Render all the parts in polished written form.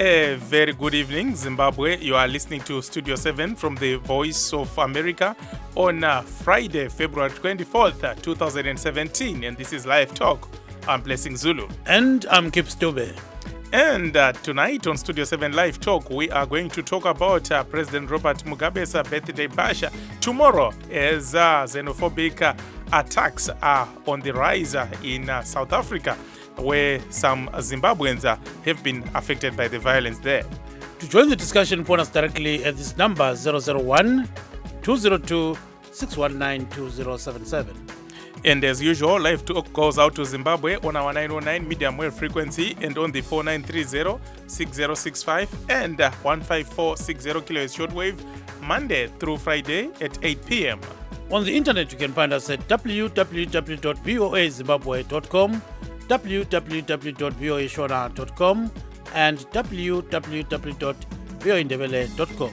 A very good evening, Zimbabwe. You are listening to Studio 7 from the Voice of America on Friday, February 24th, 2017. And this is Live Talk. I'm Blessing Zulu. And I'm Kip Stube. And tonight on Studio 7 Live Talk, we are going to talk about President Robert Mugabe's birthday bash tomorrow as xenophobic attacks are on the rise in South Africa, where some Zimbabweans have been affected by the violence there. To join the discussion, phone us directly at this number 001-202-619-2077. And as usual, Live Talk goes out to Zimbabwe on our 909 medium wave frequency and on the 4930-6065 and 15460 kHz shortwave, Monday through Friday at 8 p.m. On the internet, you can find us at www.voazimbabwe.com, www.voashona.com, and www.voindebele.com.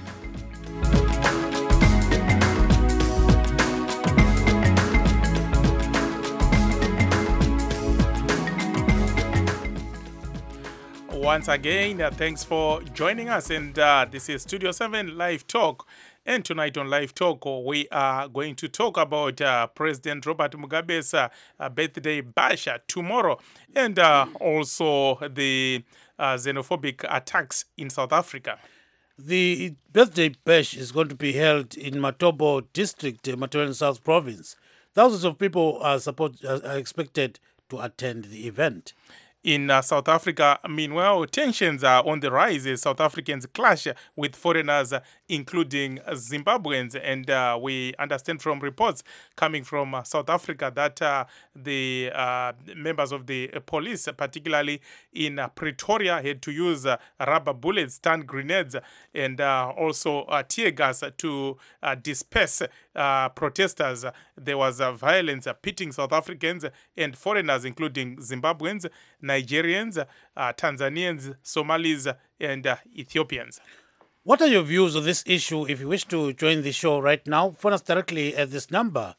Once again, thanks for joining us, and this is Studio 7 Live Talk. And tonight on Live Talk, we are going to talk about President Robert Mugabe's birthday bash tomorrow, and also the xenophobic attacks in South Africa. The birthday bash is going to be held in Matobo District, Matwen South Province. Thousands of people are expected to attend the event. In South Africa, meanwhile, tensions are on the rise as South Africans clash with foreigners, including Zimbabweans. And we understand from reports coming from South Africa that the members of the police, particularly in Pretoria, had to use rubber bullets, stun grenades, and also tear gas to disperse protesters. There was violence pitting South Africans and foreigners, including Zimbabweans, Nigerians, Tanzanians, Somalis, and Ethiopians. What are your views on this issue? If you wish to join the show right now, phone us directly at this number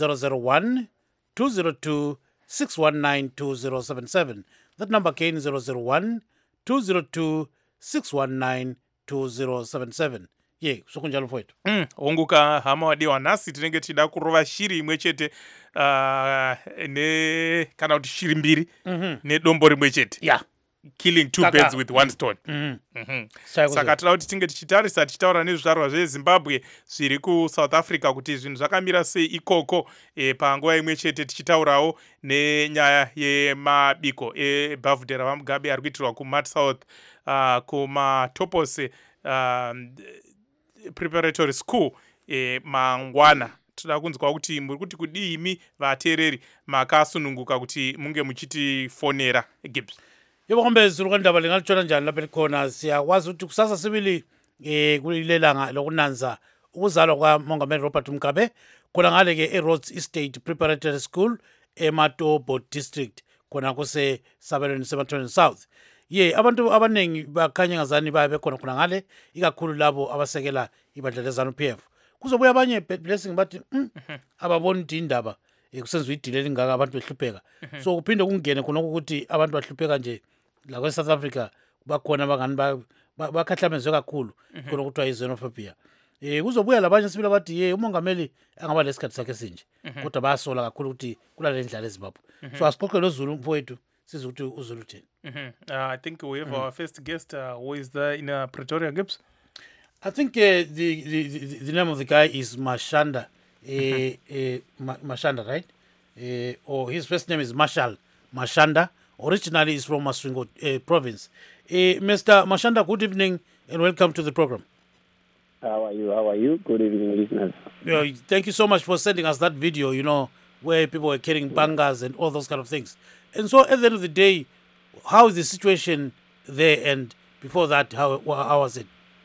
001-202-619-2077. That number again is 001-202-619-2077. Ye, sokunjalo mfowethu. Onguka hama wadiwa nasi tinenge tida kurova shiri imwe chete ne kana kuti shiri mbiri ne dombo rimwe chete. Yeah. Killing two birds with one stone. Saka tira kuti tinge tichitarisa tichitaura nezvizvarwa zveZimbabwe zviri kuSouth Africa kuti zvinhu zvakamira sei ikoko panguva imwe chete tichitaurawo nenyaya yemabiko ebhavhudhe raVaMugabe ari kuitirwa kuMat South kumaTopose preparatory school mangwana. Toda kunzwa kuti muri kuti kudii imi vateereri makasununguka kuti munge muchitifonera Gibbs. Yebo Khombezi ulukandaba lingalutshona njani lapha likhona. Siyakwazi ukuthi kusasa sibili kulelanga lokunanza ukuzalwa kwaMongameli Robert Mugabe khona ngale ke eRhodes Estate Preparatory School eMatobo District khona kuse sabelweni seMatwen South. Ye abantu abanengi bakhanya ngazani babe khona ngale ikakhulu labo abasekela ibandla leZANU-PF. Kuzobuya abanye Blessing bathi ababona indaba kusenziwa idile lingaka abantu behlupheka. So kuphinde kungene khona ukuthi abantu bahlupheka nje la kweSouth Africa bakhona abangani bakhahlambezwe kakhulu khona kuthiwa yi-xenophobia. Kuzobuya labanye sibila bathi ye umongameli angaba lesikhathi sakhe sinje kodwa bayasola kakhulu ukuthi kulale ndlela eZimbabwe. So asixoxe lo Zulu mfowethu sizwe ukuthi uZulu uthini. I think we have our first guest who is there in Pretoria, Gibbs. I think the name of the guy is Mashanda. Mashanda, right? Or his first name is Marshall Mashanda. Originally is from Masvingo province. Mr. Mashanda, good evening and welcome to the program. How are you? Good evening, listeners. Thank you so much for sending us that video, where people were carrying bangas and all those kind of things. And so at the end of the day, how is the situation there? And before that, how was it?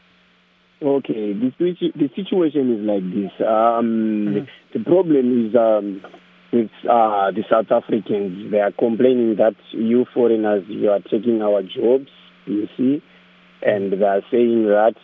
Okay, the situation is like this. The problem is with the South Africans. They are complaining that you foreigners, you are taking our jobs, you see, and they are saying that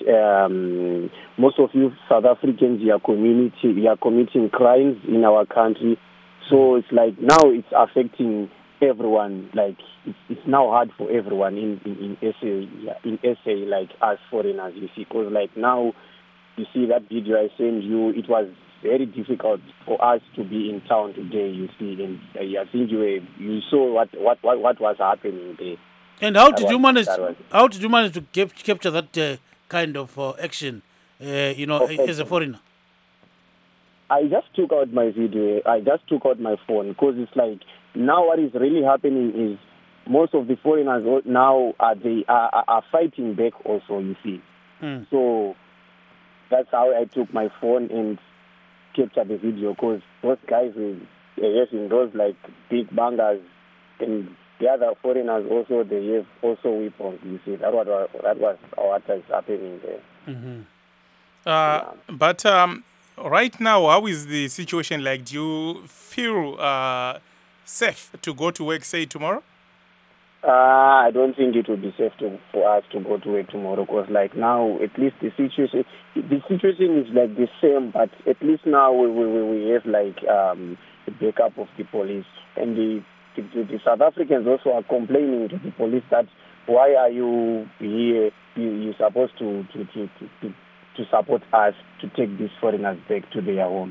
most of you South Africans, you are committing crimes in our country. So it's like now it's affecting everyone, like it's now hard for everyone in SA like us foreigners, you see, because like now you see that video I sent you, it was very difficult for us to be in town today, you see, and I think you saw what was happening there. And how did That you was- manage? that was- How did you manage to capture that kind of action? As a foreigner. I just took out my video. I just took out my phone because it's like now what is really happening is most of the foreigners now are fighting back also, you see. So that's how I took my phone and captured the video, because those guys were having those like big bangers, and the other foreigners also, they have also weapons, you see. That was what is happening there. But right now, how is the situation like? Do you feel safe to go to work, say, tomorrow? I don't think it would be safe for us to go to work tomorrow, because like now at least the situation is like the same, but at least now we have like the backup of the police, and the South Africans also are complaining to the police that why are you here? You're supposed to support us to take these foreigners back to their homes.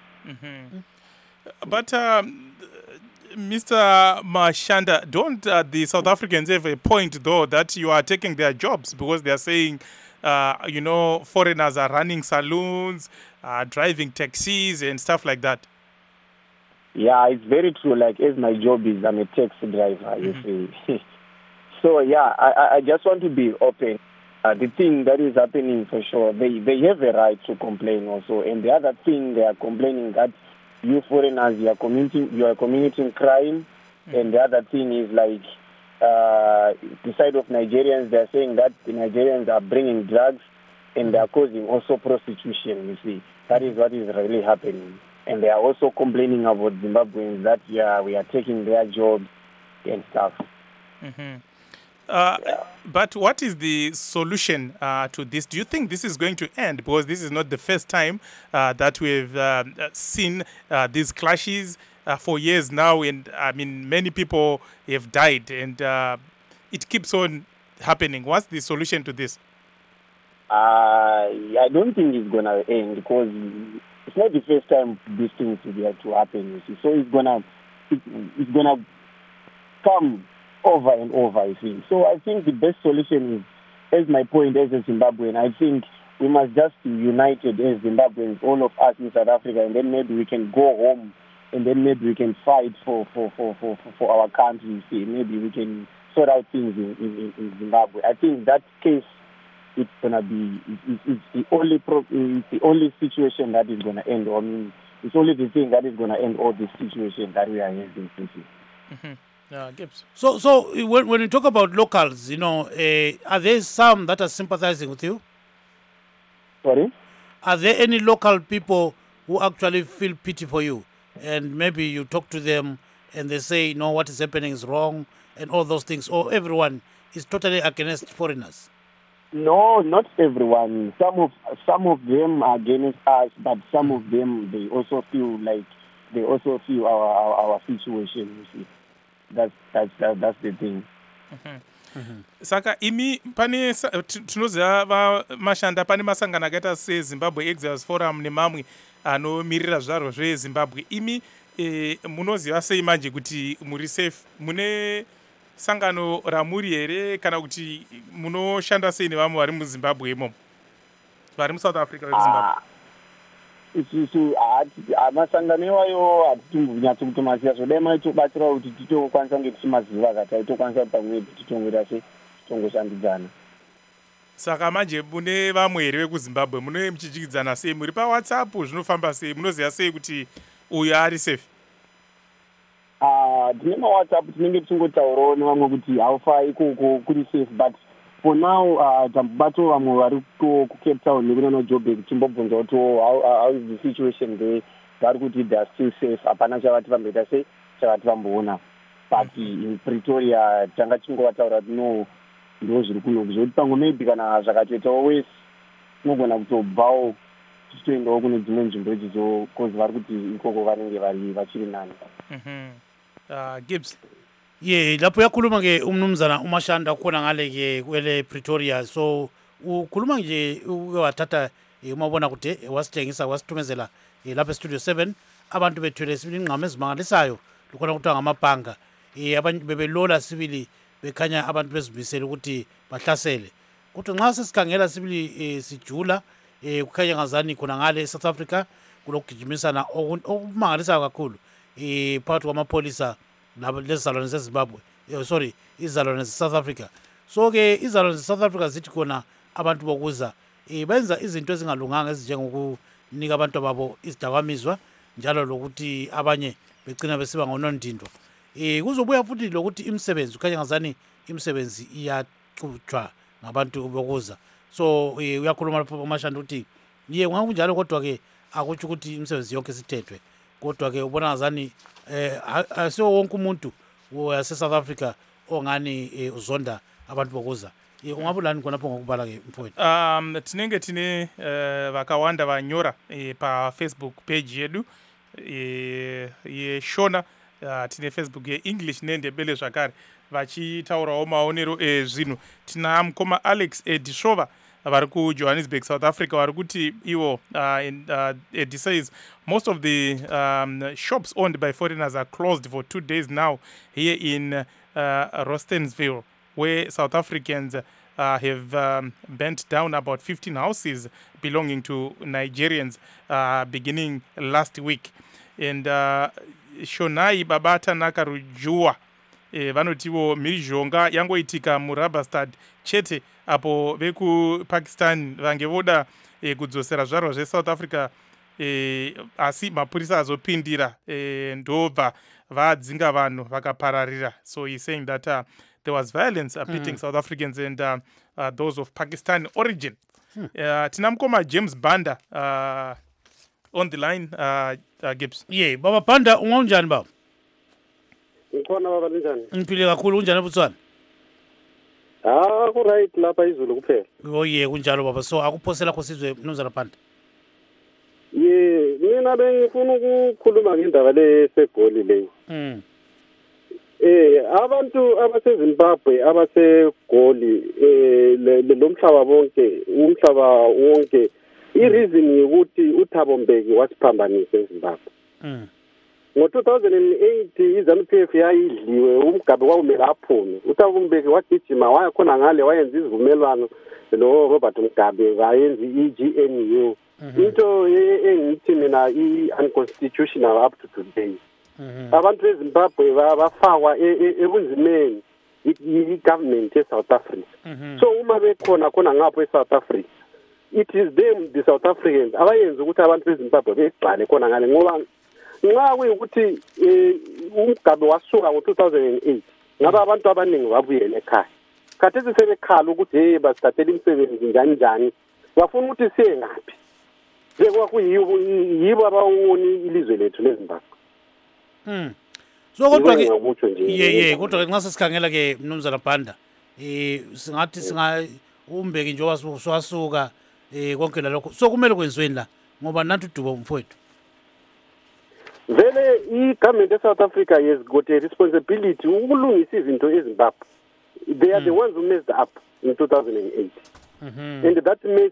But Mr. Mashanda, don't the South Africans have a point, though, that you are taking their jobs, because they are saying, foreigners are running saloons, driving taxis and stuff like that? Yeah, it's very true. Like, as my job is, I'm a taxi driver, you see. So, yeah, I just want to be open. The thing that is happening for sure, they have a right to complain also. And the other thing, they are complaining that you foreigners, you are committing crime. And the other thing is like the side of Nigerians, they are saying that the Nigerians are bringing drugs and they are causing also prostitution, you see. That is what is really happening. And they are also complaining about Zimbabweans that, we are taking their jobs and stuff. But what is the solution to this? Do you think this is going to end? Because this is not the first time that we've seen these clashes for years now. And I mean, many people have died, and it keeps on happening. What's the solution to this? I don't think it's going to end, because it's not the first time these things to happen, you see. So it's gonna come over and over, you see. So I think the best solution is, as my point as a Zimbabwean, I think we must just be united as Zimbabweans, all of us in South Africa, and then maybe we can go home, and then maybe we can fight for our country, you see. Maybe we can sort out things in Zimbabwe. I think that case, it's gonna be it's the only situation that is gonna end. I mean, it's only the thing that is gonna end all the situation that we are having. Gibbs. So when you talk about locals, are there some that are sympathizing with you? Sorry? Are there any local people who actually feel pity for you, and maybe you talk to them and they say, no, what is happening is wrong and all those things, or everyone is totally against foreigners? No, not everyone. Some of them are against us, but some of them, they also feel our situation, you see. That's the thing. Saka imi pane tinoziva Mashanda, pane masangano akaita seZimbabwe Exiles Forum nemamwe anomirira zvaro zveZimbabwe. Imi munoziva sei manje kuti muri safe? Mune sangano ramuri here, kana kuti munoshanda sei nevamwe vari muZimbabwe imomo, vari muSouth Africa veZimbabwe? Isusu masangano iwayo hatitombovinatso kutomasiya, zvodai maitobatsira kuti titokwanisa kunge tichimaziva kati aitokwanisa pamwepi titongoita se titongoshandidzana. Saka manje mune vamwe here vekuZimbabwe munenge muchidyidzana sei? Muri paWhatsApp, zvinofamba sei? Munoziva sei kuti uyu ari safe? Tine maWhatsApp tinenge tichingotaurawo nevamwe kuti haufa ikoko kuri safe, but for now tambobato vamwe vari kuCape Town nekunana Joburg timbobvunza kuti how is the situation there. Vari kuti they are still safe, hapana chavati vamboita sei chavati vamboona. But in Pretoria tanga tichingovataura kuti no, ndo zviri kuno, kuzoti pangu maybe kana zvakatoitawo wese tinogona kutobvawo tichitoendawo kune dzimwe nzvimbo idzodzo, cause vari kuti ikoko vanenge vachiri nani. Gibbs. lapho yakhuluma ke umnumzana uMashanda khona ngale ke kwele Pretoria, so ukhuluma nje wathatha umabona kude wasitshengisa wasithumezela lapha estudio 7 abantu bethwele sibili ingqama ezimangalisayo lokho kuthiwa ngamabhanga abanye bebelola sibili bekhanya abantu bezimisela ukuthi bahlasele, kodwa nxa sesikhangela sibili sijula kukhanya ngazani khona ngale eSouth Africa kulokugijimisana okumangalisayo kakhulu phakathi kwamapholisa lezizalwane zeZimbabwe sorry izizalwane zeSouth Africa. So ke izizalwane zeSouth Africa zithi khona abantu bokuza benza izinto ezingalunganga ezinjengokunika abantu ababo izidakamizwa njalo lokuthi abanye begcina besiba ngonondindo. Kuzobuya futhi lokuthi imisebenzi ukhanya ngazani imisebenzi iyaqhutshwa ngabantu bokuza, so uyakhuluma lapho uMashanda ukuthi kungakunjalo kodwa ke akutsho ukuthi imisebenzi yonke sithethwe, kodwa ke ubona ngazani asiwo wonke umuntu wase-South Africa ongani uzonda abantu bokuza. Ungabulani khonapho ngokubala ke mfowethu? Tinenge tine vakawanda vanyora pafacebook page yedu yeshona tine Facebook yeEnglish neNdebele zvakare vachitaurawo maonero ezvinhu. Tina mukoma Alex Edishova vari kuJohannesburg, South Africa, vari kuti ivo Edi says most of the shops owned by foreigners are closed for 2 days now here in Rostensville, where South Africans have burnt down about 15 houses belonging to Nigerians beginning last week. And Shonai Babata Nakarujua vanotiwo mhirizhonga yangoitika muRabastad chete apo vekupakistan vange voda kudzosera zvarwa zveSouth Africa asi mapurisa azopindira ndobva vadzinga vanhu vakapararira. So he's saying that there was violence pitting South Africans and those of Pakistan origin. Tina mukoma James Banda on the line. Gibbs. Baba Banda ungonjani baba? Ngikhona baba njani? Ngiphile kakhulu, unjani ebutswana? Ku right lapha izulu kuphela. Kunjalo baba, so akuphosela kho sizwe mnumzana Banda. Mina bengifuna ukukhuluma ngendaba le segoli le. Abantu abaseZimbabwe abasegoli lo mhlaba bonke umhlaba wonke ireason ukuthi uThabo Mbeki wasiphambanisa eZimbabwe. Ngo-2008 iZANU-PF yayidliwe, uMgabe kwawumele aphume. uThabo Mbeki wagijima waya khona ngale wayenza izivumelwano lo Robert Mugabe wayenza i-GNU. Into engithi mina i-unconstitutional up to today. Abantu beZimbabwe bafakwa ebunzimeni i-government eSouth Africa. So uma bekhona khona ngapho eSouth Africa, it is them, the South Africans, abayenza ukuthi abantu beZimbabwe begcwale khona ngale ngoba nxa kuyukuthi uMgabe wasuka ngo-2008 ngabe abantu abaningi babuyele ekhaya. Khathesi sebekhala ukuthi basithathele imisebenzi njani bafuna ukuthi siye ngaphi. Yibo abawoni ilizwe lethu leZimbabwe. So kodwa ke kodwa ke nxa sesikhangela ke mnumzana Banda singathi uMbeki njengoba swasuka konke lalokho, so kumele kwenziweni la ngoba nantu udubo mfowethu. Vele i-government eSouth Africa has got a responsibility ukulungisa izinto eZimbabwe. They are the ones who messed up in 2008. And that mess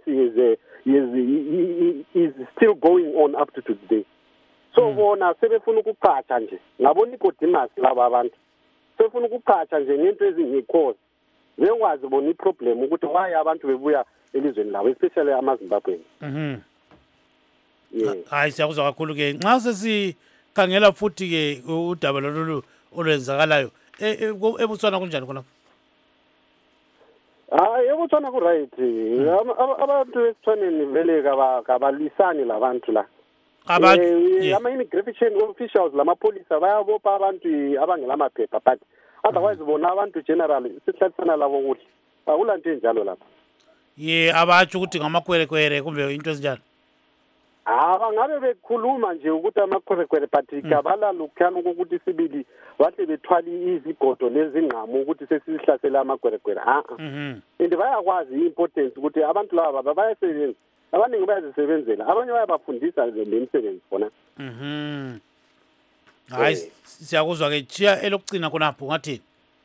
is still going on up to today. So bona sebefuna ukuqhatsha nje ngabo Nicodemus laba abantu sebefuna ukuqhatsha nje ngento ezingekho bekwazi bona iproblem ukuthi why abantu bebuya elizweni labo especially amaZimbabweans. Hayi siyakuzwa kakhulu ke nxa sesikhangela futhi ke udaba lolu olwenzakalayo eBotswana kunjani khona? eBotswana ku right. Abantu besithwaneni vele kabalisani labantu la. Ama-immigration officials lamapolisa bayabopha abantu abangelamaphepha but otherwise bona abantu general sihlathana labo kuhle akulanto enjalo lapha. Abatsho ukuthi ngamakwerekwere kumbe into ezinjalo. Bangabe bekhuluma nje ukuthi amakwerekwere but kabala lokhana ukuthi sibili bahle bethwali izigodo lezingqamo ukuthi sesihlasela amakwerekwere. And bayakwazi i-importance ukuthi abantu laba bayasebenza, abaningi bayazisebenzela, abanye bayabafundisa le misebenzi khona. hayi siyakuzwa ke chiya elokugcina khonapho ngathini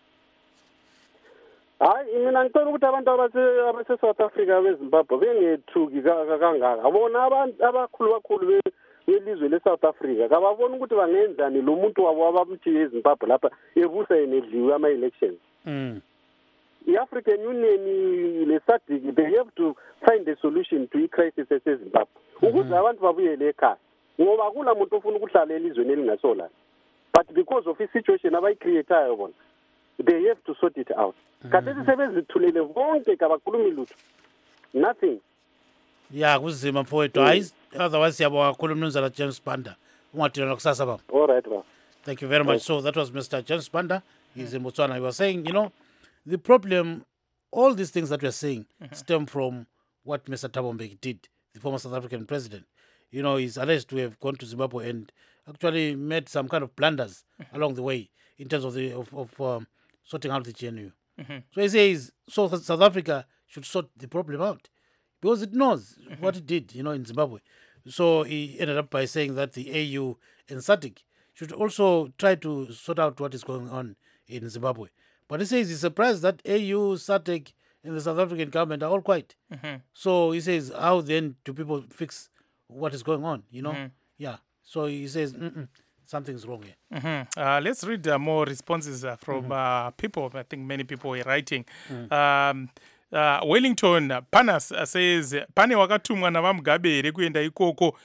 hayi mina ngicela ukuthi abantu abase-South Africa beZimbabwe bengethuki kangaka bona abantu abakhulu belizwe le-South Africa kababona ukuthi bangenzani lo muntu wabo abamthiye eZimbabwe lapha ebusa enedliwe ama-elections i-African Union le-SADC they have to find a solution to i-crisis esezimbabwe ukuze abantu babuyele ekhaya ngoba kula muntu ofuna ukuhlala elizweni elingasolana but because of i-situation abayi-creatayo bona they have to sort it out kathesi sebezithulele bonke kabakhulumi lutho nothing ya kuzima mfowethu hayi otherwise siyabonga kakhulu mnumzana James Banda ungadilana kusasa baba all right baba thank you very much so that was Mr. James Banda he's in Botswana he was saying the problem all these things that we are saying stem from what Mr. Thabo Mbeki did the former South African president he's alleged to have gone to Zimbabwe and actually made some kind of blunders along the way in terms of sorting out the GNU. So he says South Africa should sort the problem out because it knows what it did, in Zimbabwe. So he ended up by saying that the AU and SADC should also try to sort out what is going on in Zimbabwe. But he says he's surprised that AU, SADC, and the South African government are all quiet. So he says, how then do people fix what is going on, Yeah. So he says, something's wrong here. Let's read more responses from people. I think many people were writing. Wellington Panas says, pane wakatumwa navamugabe rekuenda ikoko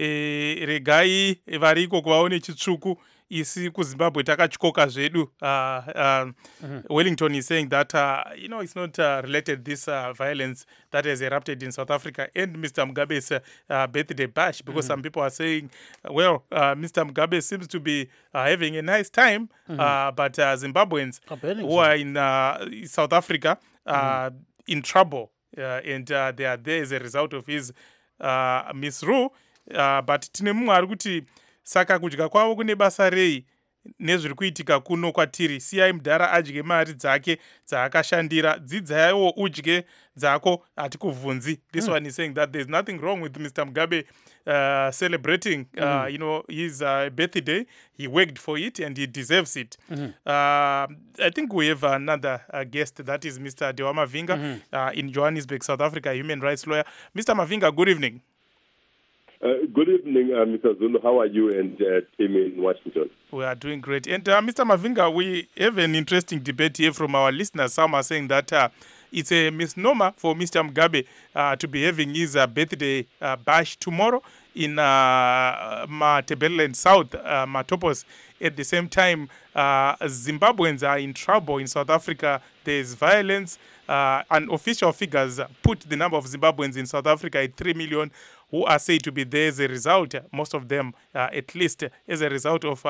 regai vari ikoko vaone chitsvuku isi kuZimbabwe takatyoka zvedu. Wellington is saying that it's not related this violence that has erupted in South Africa and Mr. Mugabe's birthday bash because some people are saying Mr. Mugabe seems to be having a nice time but Zimbabweans who are in South Africa in trouble and they are there as a result of his misrule but tine mumwe ari kuti saka kudya kwavo kune basa rei nezviri kuitika kuno kwatiri siyai mudhara adye mari dzake dzaakashandira dzidzaiwo udye dzako hatikubvunzi. This one is saying that there's nothing wrong with Mr. Mugabe celebrating his birthday. He worked for it and he deserves it. I think we have another guest, that is Mr. Dewa Mavinga in Johannesburg, South Africa, human rights lawyer. Mr. Mavinga, good evening. Good evening, Mr. Zulu. How are you and team in Washington? We are doing great. And Mr. Mavinga, we have an interesting debate here from our listeners. Some are saying that it's a misnomer for Mr. Mugabe to be having his birthday bash tomorrow in Matabeleland South, Matopos. At the same time, Zimbabweans are in trouble in South Africa. There's violence. Unofficial figures put the number of Zimbabweans in South Africa at 3 million who are said to be there as a result, most of them at least, as a result of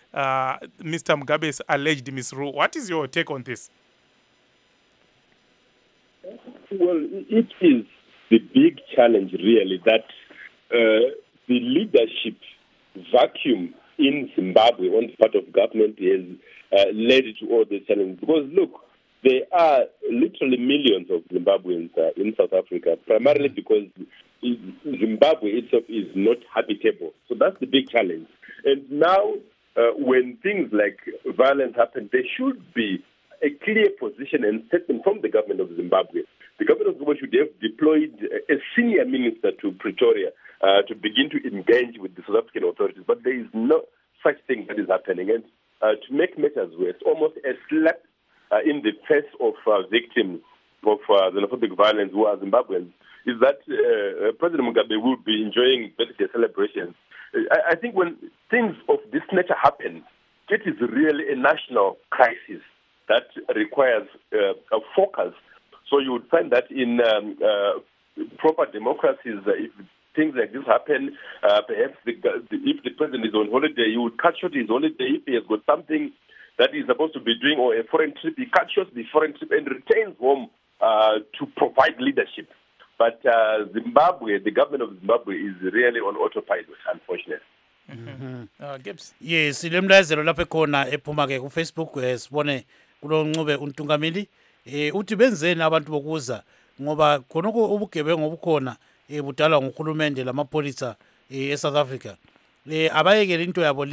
Mr. Mugabe's alleged misrule. What is your take on this? Well, it is the big challenge, really, that the leadership vacuum in Zimbabwe on the part of government has led to all the challenges. Because, look, there are literally millions of Zimbabweans in South Africa, primarily because Zimbabwe itself is not habitable. So that's the big challenge. And now, when things like violence happen, there should be a clear position and statement from the government of Zimbabwe. The government of Zimbabwe should have deployed a senior minister to Pretoria to begin to engage with the South African authorities. But there is no such thing that is happening. And to make matters worse, almost a slap in the face of victims of xenophobic violence who are Zimbabweans is that President Mugabe will be enjoying birthday celebrations. I think when things of this nature happen, it is really a national crisis that requires a focus. So you would find that in proper democracies, if things like this happen, perhaps if the president is on holiday, you would cut short his holiday. If he has got something that he's supposed to be doing or a foreign trip, he cuts short the foreign trip and returns home to provide leadership. But Zimbabwe, the government of Zimbabwe is really on autopilot, unfortunately. Gibbs. Yes, lemlazelo lapha ekhona ephuma ke ku Facebook sibone kulo Ncube uNtungamili uthi benzeni abantu bokuza ngoba khonoko ubugebengu obukhona budalwa nguhulumende lamapolisa eSouth Africa. Abayekele into yabo leyo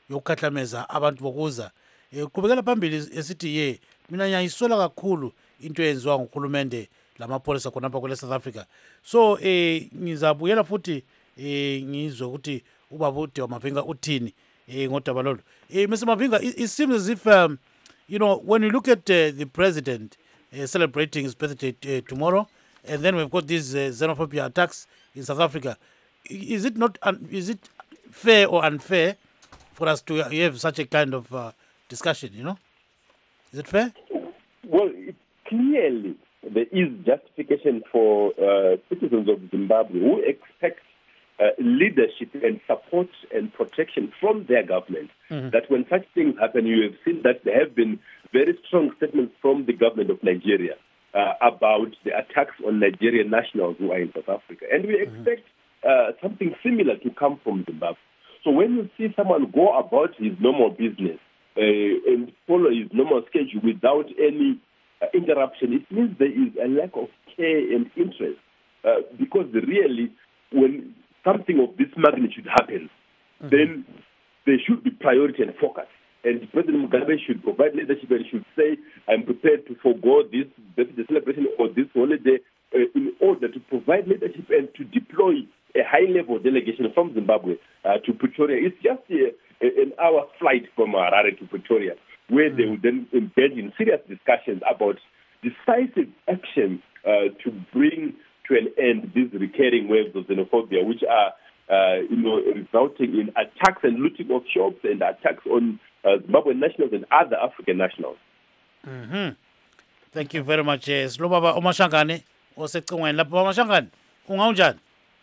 yokukhahlameza abantu bokuza qhubekela phambili esithi mina ngiyayisola kakhulu into eyenziwa nguhulumende lamapholisa khonapha kwele South Africa. So ngizabuyela futhi ngizwe ukuthi ubaba uDewa Mavhinga uthini ngodaba lolu. Mr. Mavhinga, it seems as if when you look at the president celebrating his birthday tomorrow, and then we've got these xenophobia attacks in South Africa, is it fair or unfair for us to have such a kind of discussion, Is it fair? Well, clearly there is justification for citizens of Zimbabwe who expect leadership and support and protection from their government. That when such things happen, you have seen that there have been very strong statements from the government of Nigeria about the attacks on Nigerian nationals who are in South Africa. And we expect something similar to come from Zimbabwe. So when you see someone go about his normal business and follow his normal schedule without any interruption, it means there is a lack of care and interest. Because really, when something of this magnitude happens, then there should be priority and focus. And President Mugabe should provide leadership and should say, I'm prepared to forego this birthday celebration or this holiday in order to provide leadership and to deploy a high-level delegation from Zimbabwe to Pretoria. It's just an hour flight from Harare to Pretoria, where they would then embed in serious discussions about decisive action to bring to an end these recurring waves of xenophobia, which are resulting in attacks and looting of shops and attacks on Zimbabwean nationals and other African nationals. Thank you very much. Silo baba uMashangane osecingweni lapha. Baba Mashangane, ungaunjani?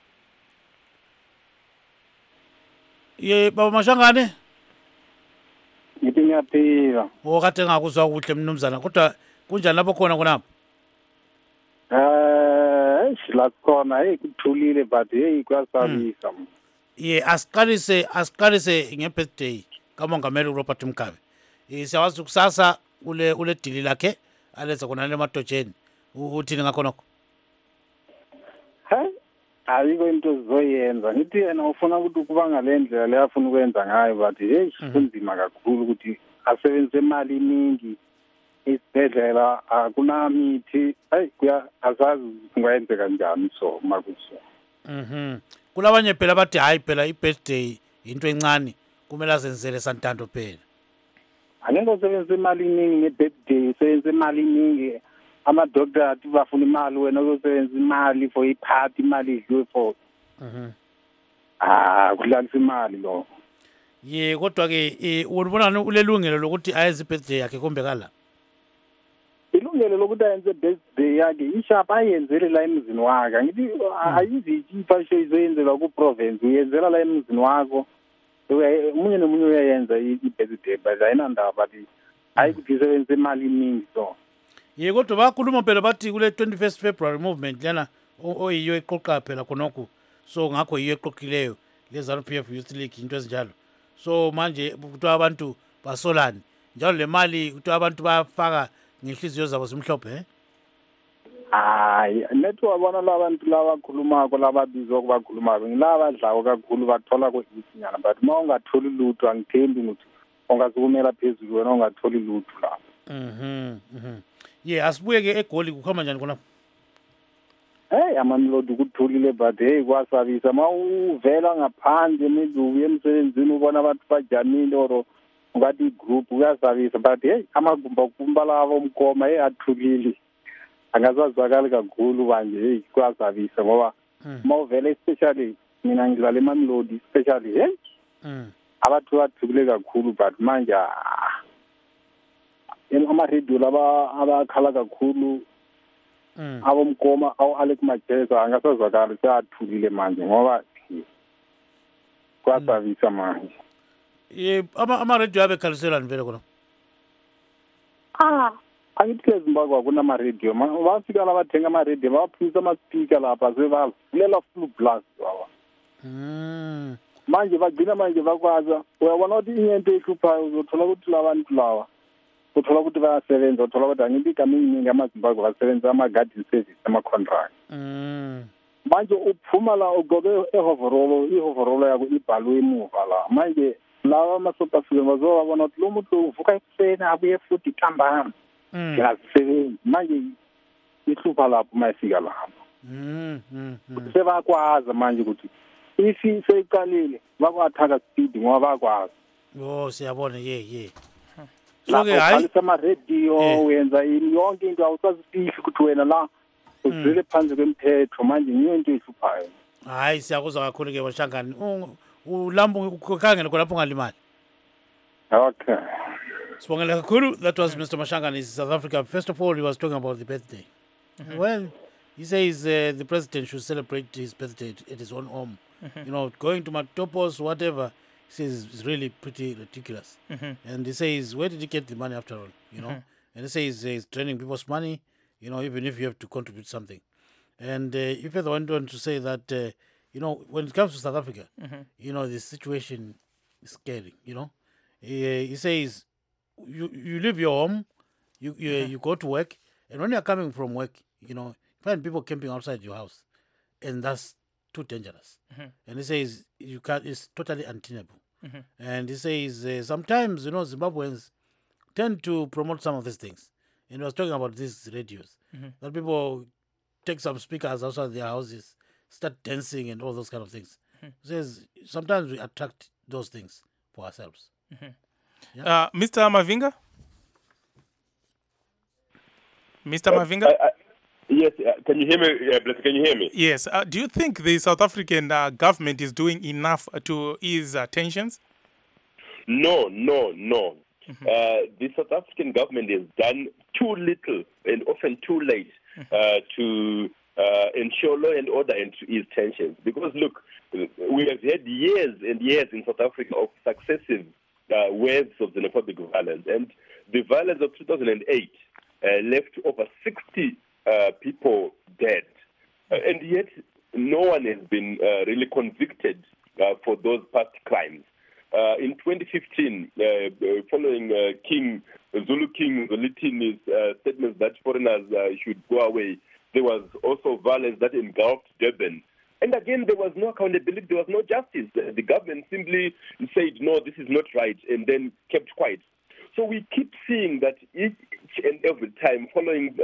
Baba Mashangane? Ngithi ngiyaphila. Kade ngakuzwa kuhle mnumzana, kodwa kunjani lapho khona khonapho? Silakhona kuthulile but kuyasabisa. Asiqalise nge-birthday kaMongameli uRobert Mugabe. Siyawazi kusasa ule dili lakhe alenza khona le madojeni. Uthini ngakho nokho? Ayikho into zizoyenza. Ngithi yena ufuna ukuthi kuba ngalendlela leyafuna ukwenza ngayo but kunzima kakhulu ukuthi asebenzise imali eningi isibhedlela akunamithi. Asazi kungayenzeka kanjani so makuso. Kulabanye phela bathi hayi phela i-birthday into encane kumele azenzele santando phela. Angeke usebenzise imali eningi nge-birthday, usebenzise imali eningi. Ama-doctor athi bafuna imali, wena uzosebenzisa imali for iphathi, imali idliwe for kudlalisa imali lo. Kodwa-ke ubona ulelungelo lokuthi ayenze i-birthday yakhe kumbe kala? Ilungelo lokuthi ayenze i-birthday yakhe ishapha ayenzele la emzini wakhe. Ngithi ayizitshi ipasho izoyenzelwa ku-province, uyenzela la emzini wakho. Umunye nomunye uyayenza i-birthday but ayinandaba but hayi ukuthi isebenzise imali eningi so. Kodwa bakhuluma phela bathi kule 21st February movement lana oyiyo eqoqa phela khonokho, so ngakho yiyo eqoqileyo le-ZANU-PF Youth League into ezinjalo. So manje kuthiwa abantu basolani njalo le mali kuthiwa abantu bayafaka ngenhliziyo zabo zimhlophe. Nethi wabona labantu labakhulumako lababizwa kubakhulumako ngilaba badlayo kakhulu bathola kwesinyana but uma ungatholi lutho angithembi ukuthi ungazukumela phezulu wena ungatholi lutho lapho. Asibuye-ke eGoli kukhamba njani khonapho? Amanilodi kuthulile but kwasabisa uma uvela ngaphandle maybe emsebenzini ubona abantu bajamile or ungathi igroup kuyasabisa but amagumba lawo omkoma athulile. Angazazwakali kakhulu manje kwasabisa ngoba uma uvela especially mina ngidlala eMamelodi especially abantu bathukile kakhulu but manje ama-radio laba abakhala kakhulu abomkoma Alec Majeza angasazwakali seyathulile manje ngoba kwasabisa manje. Ama-radio abekhaliselani vele khona? Angithi eZimbabwe kunama-radio bafika la bathenga ama-radio bawaphumisa ama-speaker lapha sebavulela full blast baba. Manje bagcina manje bakwaza uyabona ukuthi into ehluphayo uzothola ukuthi labantu lawa uthola ukuthi bayasebenza, uthola ukuthi angithi igama iningi amaZimbabwe basebenza ama-garden service ama-contract. Manje uphuma la ugqoke ihovorolo yakho ibhalwe emuva la manje lava ama-South African bazobabona ukuthi lo muntu uvuka ekuseni abuye futhi ntambama ngiyazisebenzi manje ihlupha lapho mayifika lapho sebakwazi manje ukuthi if seyiqalile bakwathaka speed ngoba bakwazi siyabona ye so-ke hayi ama-radio wenza ini yonke into awusazifihli ukuthi wena la uzile phansi kwemthetho manje ngiyo into ehluphayo. Hayi siyakuzwa kakhulu-ke Mashangani ulamba ukhangele khonapho ungalimali. Okay. Sibongela kakhulu. That was Mr. Mashangani in South Africa. First of all, he was talking about the birthday. Well, he says the president should celebrate his birthday at his own home. You know, going to Matopos, whatever, he says is really pretty ridiculous. And he says, where did he get the money after all? You know, and he says he's draining people's money, you know, even if you have to contribute something. And if you went on to say that, you know, when it comes to South Africa, you know, the situation is scary, you know. He says, you leave your home, you go to work, and when you're coming from work, you know, you find people camping outside your house, and that's too dangerous. And he says it's totally untenable. And he says sometimes, you know, Zimbabweans tend to promote some of these things. And he was talking about these radios that people take some speakers outside their houses, start dancing and all those kind of things. He says sometimes we attract those things for ourselves. Mr. Mavinga? Mr. Mavinga? Yes, can you hear me? Bless, can you hear me? Yes. Do you think the South African government is doing enough to ease tensions? No. The South African government has done too little and often too late to ensure law and order and to ease tensions. Because look, we have had years and years in South Africa of successive waves of xenophobic violence, and the violence of 2008 left over 60 people dead, and yet no one has been really convicted for those past crimes. In 2015, following Zulu King Zwelithini's statements that foreigners should go away, there was also violence that engulfed Durban. And again, there was no accountability, there was no justice. The government simply said, no, this is not right, and then kept quiet. So we keep seeing that each and every time, following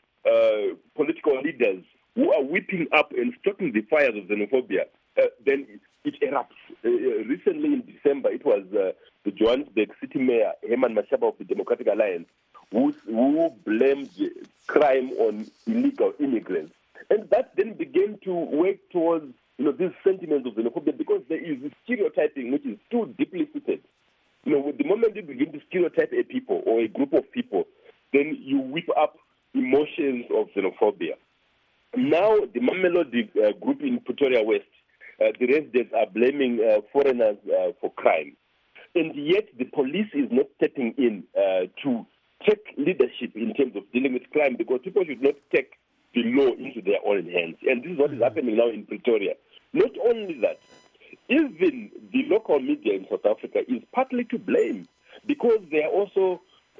political leaders who are whipping up and stoking the fires of xenophobia, then it erupts. Recently in December, it was the Johannesburg City Mayor, Herman Mashaba of the Democratic Alliance, who blamed crime on illegal immigrants. And that then began to work towards, you know, these sentiments of xenophobia, because there is this stereotyping which is too deeply seated. You know, the moment you begin to stereotype a people or a group of people, then you whip up emotions of xenophobia. Now, the Mamelodi group in Pretoria West, the residents are blaming foreigners for crime. And yet the police is not stepping in to take leadership in terms of dealing with crime, because people should not take the law into their own hands. And this is what is happening now in Pretoria. Not only that, even the local media in South Africa is partly to blame, because they are also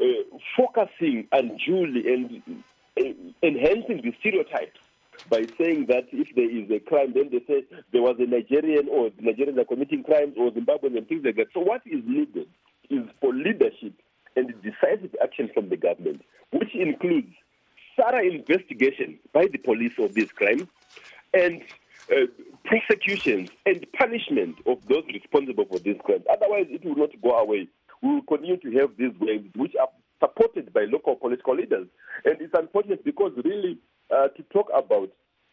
focusing unduly and enhancing the stereotypes by saying that if there is a crime, then they say there was a Nigerian, or the Nigerians are committing crimes, or Zimbabweans and things like that. So what is needed is for leadership and decisive action from the government, which includes thorough investigation by the police of these crimes, and prosecutions and punishment of those responsible for these crimes. Otherwise, it will not go away. We will continue to have these waves, which are supported by local political leaders. And it's unfortunate, because really to talk about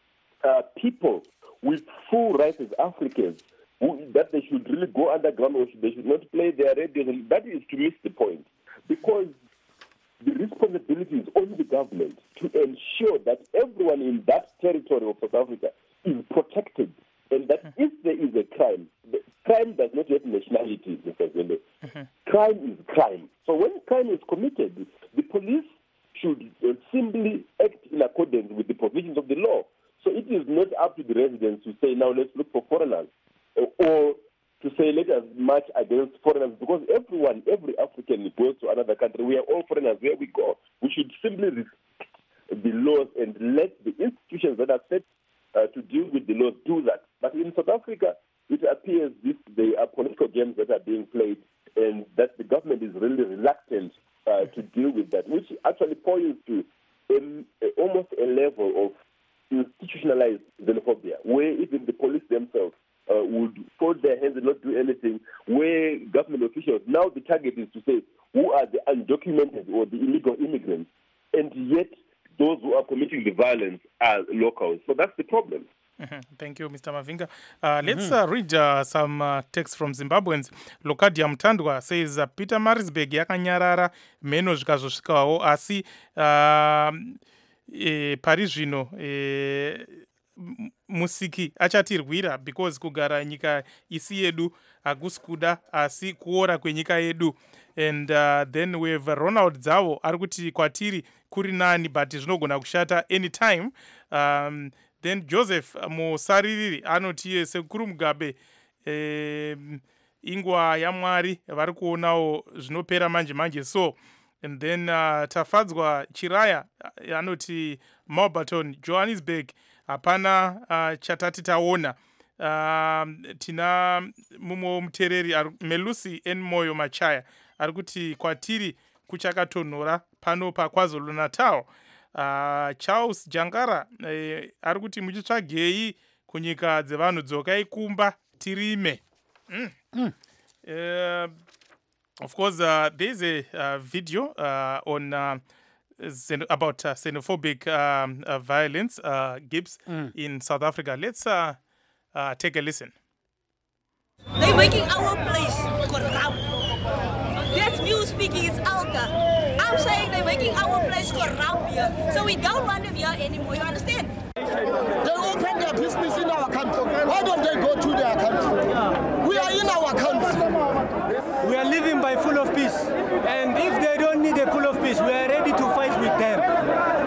people with full rights as Africans, that they should really go underground, or they should not play their radios, and that is to miss the point. Because the responsibility is on the government to ensure that everyone in that territory of South Africa is protected, and that if there is a crime, the crime does not have nationality, Mr. Zwele. Crime is crime. So when crime is committed, the police should simply act in accordance with the provisions of the law. So it is not up to the residents to say, now let's look for foreigners, or to say let us march against foreigners, because every African goes to another country. We are all foreigners where we go. We should simply respect the laws and let the institutions that are set to deal with the laws do that. But in South Africa, it appears there are political games that are being played points to almost a level of institutionalized xenophobia, where even the police themselves would fold their hands and not do anything, where government officials, now the target is to say who are the undocumented or the illegal immigrants, and yet those who are committing the violence are locals. So that's the problem. Thank you, Mr. Mavinga. Let's read some text from Zimbabweans. Lokadia Mtandwa says Peter Marisburg yakanyarara meno zvikazosvikawo asi pari zvino musiki achatirwira because kugara nyika isi yedu hakusi kuda asi kuora kwenyika yedu. And then we have Ronald Dzavo ari kuti kwatiri kuri nani but zvinogona kushata anytime. Then Joseph Musaririri anoti sekuru Mugabe ingwa yaMwari vari kuonawo zvinopera manje so. And then Tafadzwa Chiraya anoti Maubaton Johannesburg hapana chatati taona. Tina mumwe mutereri Melusi N Moyo Machaya ari kuti kwatiri kuchakatonhora pano paKwaZulu Natal. Charles Jangara ari kuti muchitsvagei kunyika dzevanhu dzokai kumba tirime. Of course, there is a video on about xenophobic violence, Gibbs, in South Africa. Let's take a listen. They're making our place corrupt. That's me speaking, it's Alka. I'm saying they're making our place corrupt here. So we don't want them here anymore, you understand? They open their business in our country. Why don't they go to their country? We are in our country. We are living by full of peace. And if they don't need a full of peace, we are ready to fight with them.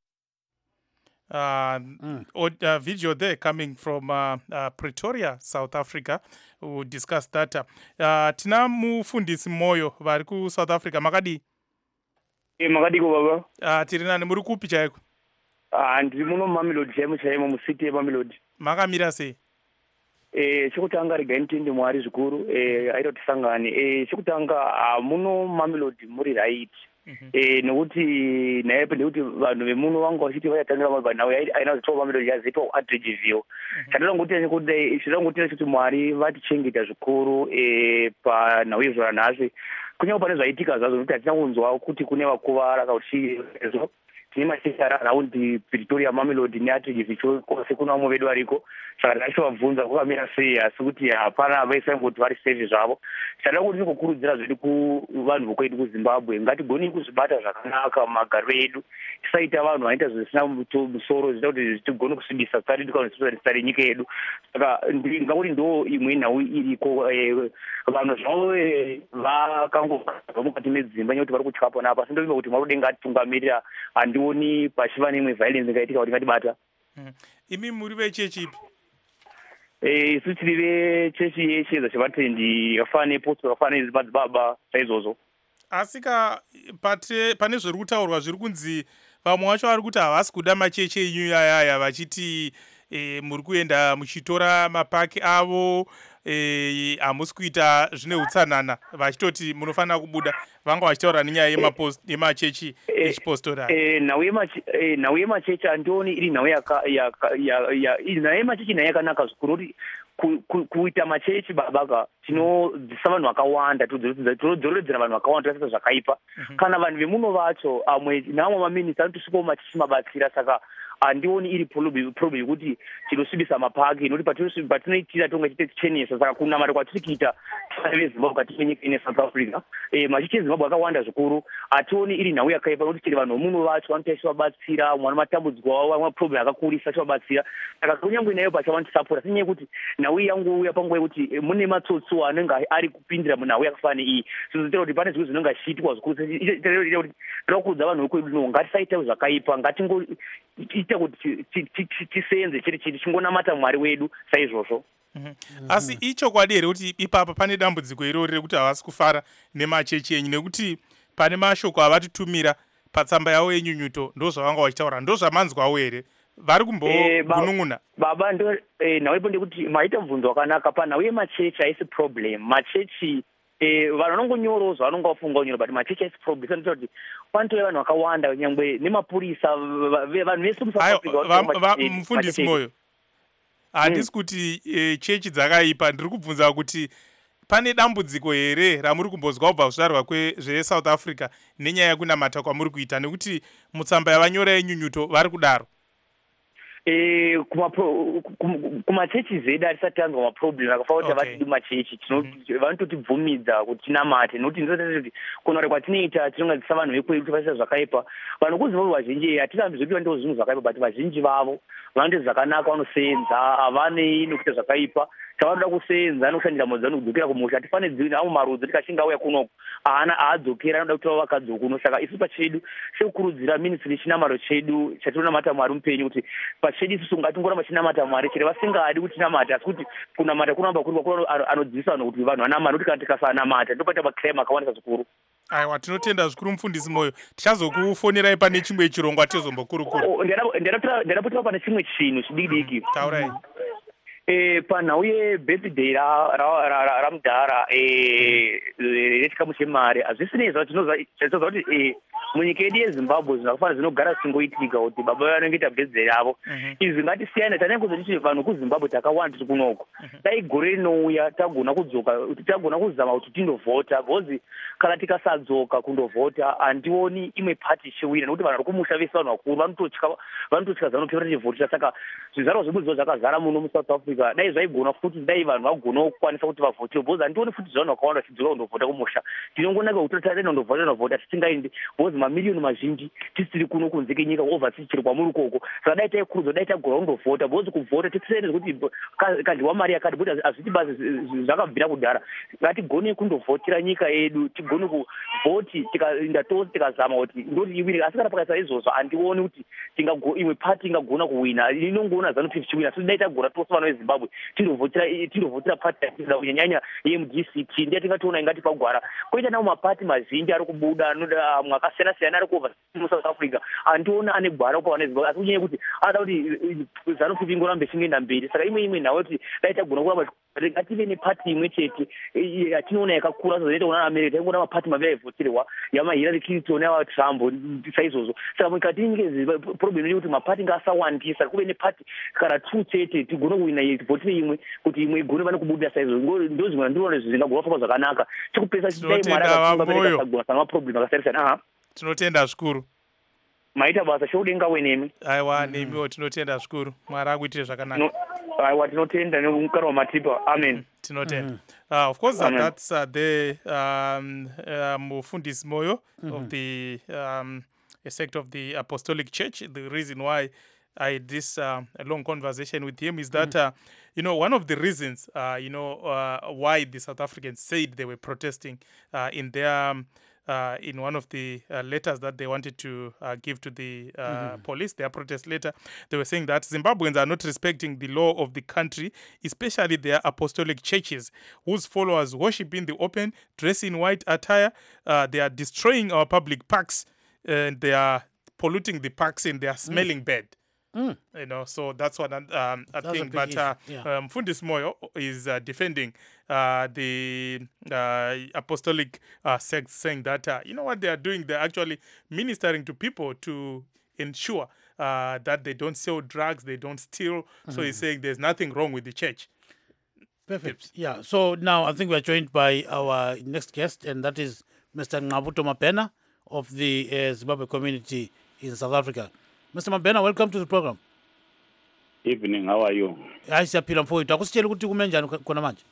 Video there coming from Pretoria, South Africa, who discussed that. Tina mufundisi moyo vari ku South Africa makadi? Makadiko baba. Tiri nani muri kupi chaiko? Ndiri muno Mamelodi chaimo musiti yeMamelodi. Makamira sei? Chekutanga rega nditende Mwari zvikuru aita tisangane. Chekutanga muno Mamelodi muri right. Nokuti nayepo ndikuti vanhu vemuno vanga vachiti vachatangira mabva nawe aina zvitwa Mamelodi yazipa address view. Chandangoti kuti Mwari vatichengeta zvikuru panhau yezvara nhasi. Kunyange pane zvaitika zvazvo nokuti hatina kunzwa kuti kune vakuvara kauti tine macheka araundi Pretoria Mamelodi neaddress kwose kuna vamwe vedu variko. Saka ndachovabvunza kwakamira sei asi kuti hapana vaisangoti vari safe zvavo. Chada kuti tikukurudzira zvedu kuvanhu vokwedu kuZimbabwe ngatigoni kuzvibata zvakanaka mumagariro edu. Tisaita vanhu vanoita zvisina musoro zvinoita kuti tigone kusvibisa tsari yenyika yedu. Saka ngakuti ndo imwe nhau iriko vanhu zvavo vakangobva mukati medzimba nyekuti vari kutya panapa. Asi ndovimba kuti Mwari ngatitungamirira handioni pachiva neimwe violence ingaitika kuti ngatibata. Imi muri vechechi ipi? Isu tiri vechechi yechiyedza chevatendi yakafanana nepostori yakafanana nemadzibaba saizvozvo. Asika pane zviri kutaurwa zviri kunzi vamwe vacho vari kuti havasi kuda machechi enyu yaya vachiti muri kuenda muchitora mapaki avo hamusi kuita zvine utsanana vachitoti munofanira kubuda vanga vachitaura nenyaya yemachechi echipostori. Nhau yemachechi handioni iri nhau nhau yemachechi nhau yakanaka zvikuru kuti kuita machechi babaka tinodzisa vanhu vakawanda todzoredzera vanhu vakawanda toita zvakaipa. Kana vanhu vemuno vacho amwe namwe maminista anotosvikawo machechi mabatsira. Saka handioni iri problem yekuti tinosvibisa mapaki nokuti patinoitira tonga tichichenesa. Saka kunamata kwatiri kuita veZimbabwe kati penyika ine South Africa machechi eZimbabwe akawanda zvikuru. Hationi iri nhau yakaipa nokuti tiri vanhu vemuno vacho vanoita chivabatsira mwana matambudziko vamwe problem akakurisa chivabatsira. Saka kunyange nayo pachavantisapota senyaya yekuti nhau yangouya panguva yekuti mune matsotso anenge ari kupindira munhau yakafanana neiyi. Zvinozoita kuti pane zvimwe zvinenge zvichiitwa zvikuru. Kuti tirakuudza vanhu vekwedu no ngatisaita zvakaipa ngatingoita kuti tisenze chiri chiti chingonamata Mwari wedu saizvozvo. Asi ichokwadi here kuti ipapa pane dambudziko irori rekuti havasi kufara nemachechi enyu nekuti pane mashoko avatitumira patsamba yavo yenyunyuto ndo zvavanga vachitaura ndo zvamanzwawo here vari kumbogunun'una? Baba ndo nhau ipo ndekuti maita mubvunzo wakanaka. Panhau yemachechi haisi problem. Machechi vanhu vanongonyorozva vanongafunga kunyora but machechi haisi problem inoita kuti panotouya vanhu vakawanda nyangwe nemapurisa vanhu vese mufundisi moyo handisi kuti chechi dzakaipa ndiri kubvunza kuti pane dambudziko here ramuri kumbonzwa kubva kuzvarwa zveSouth Africa nenyaya yekunamata kwamuri kuita nekuti mutsamba yavanyora yenyunyuto vari kudaro kumachechi zedu hatisati tanzwa maproblem akafanira kuti vatidi machechi vanototibvumidza kuti tinamate nokuti ndoti kunore kwatinoita tinongadzisa vanhu vekwedu kuti vaisa zvakaipa vanhu kuzimbabwe vazhinji hatirambi zvekuiva ndo zvinhu zvakaipa but vazhinji vavo vanoite zvakanaka vanosenza havanei nekuita zvakaipa chavanoda kusenza nokushandira modzi vanokudzokera kumusha hatifaniri amwe marudzi tikashinga auya kunoku haadzokera anoda kuti vakadzoka kuno saka isu pachedu sekukurudzira ministry chinamaro chedu chatinonamata mwari mupenyu kuti pachedu isusu ngatingoramba chinamata mwari chero vasingadi kuti tinamata asi kuti kunamata kunoramba kuri anodzidzisa vanhu kuti vanhu vanamata nokuti kana tikasanamata ndopaita maclaim akawandisa zvikuru aiwa tinotenda zvikuru mufundisi moyo tichazokufonirai pane chimwe chirongwa tizombokurukura ndadapotera pane chimwe chinhu chidiki taurai panhau yebirthday ramudhara rechikamu chemari hazvisinei zvatinoziva kuti munyika yedu yezimbabwe zvinhu zvakafanira zvinogara zichingoitika kuti baba vanongoita birthday yavo izvi ngatisiyana tanenge kuzoti vanhu kuzimbabwe takawanda tiri kunoko dai gore rinouya tagona kudzoka tagona kuzama kuti tindovhota bhozi kana tikasadzoka kundovhota handioni imwe pati ichiwina nekuti vanhu vari kumusha vese vanhu vakuru vanototya zanopera tichivhotera saka zvizvarwa zvebudziwa zvakazara muno muSouth Africa dai zvaigona futi dai vanhu vagona kukwanisa kuti vavhotire bhozi handioni futi zvanhu vakawanda vachidzoka kundovhota kumusha tinongonaka kuti tataenda kundovhota tisingaindi bhozi mamiliyoni mazhinji tisiri kuno kunze kenyika overseas chiri kwamuri ukoko saka dai taikurudzwa dai tagora kundovhota bhozi kuvhota tisiende kuti kadliwa mari yakati bhuti hazviti basi zvakabvira kudhara ngatigone kundovhotera nyika yedu tigone kuvhoti tikaenda tose tikazama kuti ndoti iwine asi kana pakaisa izvozvo handioni kuti imwe pati ingagona kuwina inongoona ZANU-PF ichiwina asi dai tagora tose vana vezimbabwe tindovhotera pati kunyanya yeMDCT ndiye tingationa ingati pagwara koita nawo mapati mazhinji ari kubuda anoda mwakasiyana siyana ari kuva muSouth Africa andiona ane gwara upa vana vezimbabwe asi kunyanya kuti ada kuti ZANU-PF ingorambe chingoenda mberi saka imwe nawo kuti dai tagona kuramba ngative nepati imwe chete yatinoona yakakura zoita kuna America taingona mapati maviri aivhoterwa yamaHillary Clinton yavaTrump saizvozvo saka munyika tinge problem yekuti mapati ngasawandisa kuve nepati kana 2 chete tigone kuwina tivhotire imwe kuti imwe igone vane kubuda saizvozvo ndozvimwe ndinoona zvingagona famba zvakanaka chekupesa chidai mwari akagona sana maproblem akasiyana tinotenda zvikuru maita basa shoudenga wenemi aiwa nemiwo tinotenda zvikuru mwari akuitire zvakanaka aiwa tinotenda nemukara wamatipa amen tinotenda of course that's the mufundisi moyo of the sect of the Apostolic Church. The reason why I had this long conversation with him is that one of the reasons why the South Africans said they were protesting in their in one of the letters that they wanted to give to the police, their protest letter, they were saying that Zimbabweans are not respecting the law of the country, especially their apostolic churches, whose followers worship in the open, dress in white attire. They are destroying our public parks, and they are polluting the parks, and they are smelling bad. So that's what I think. But Mfundisi Moyo is defending the apostolic sect, saying that, what they are doing, they're actually ministering to people to ensure that they don't sell drugs, they don't steal. So he's saying there's nothing wrong with the church. Perfect. Yeah. So now I think we're joined by our next guest, and that is Mr. Ngqabuto Mabhena of the Zimbabwe community in South Africa. Mr. Mabhena, welcome to the program. Evening, how are you? Hayi siyaphila mfowethu. Akusitshela ukuthi kume njani khona manje?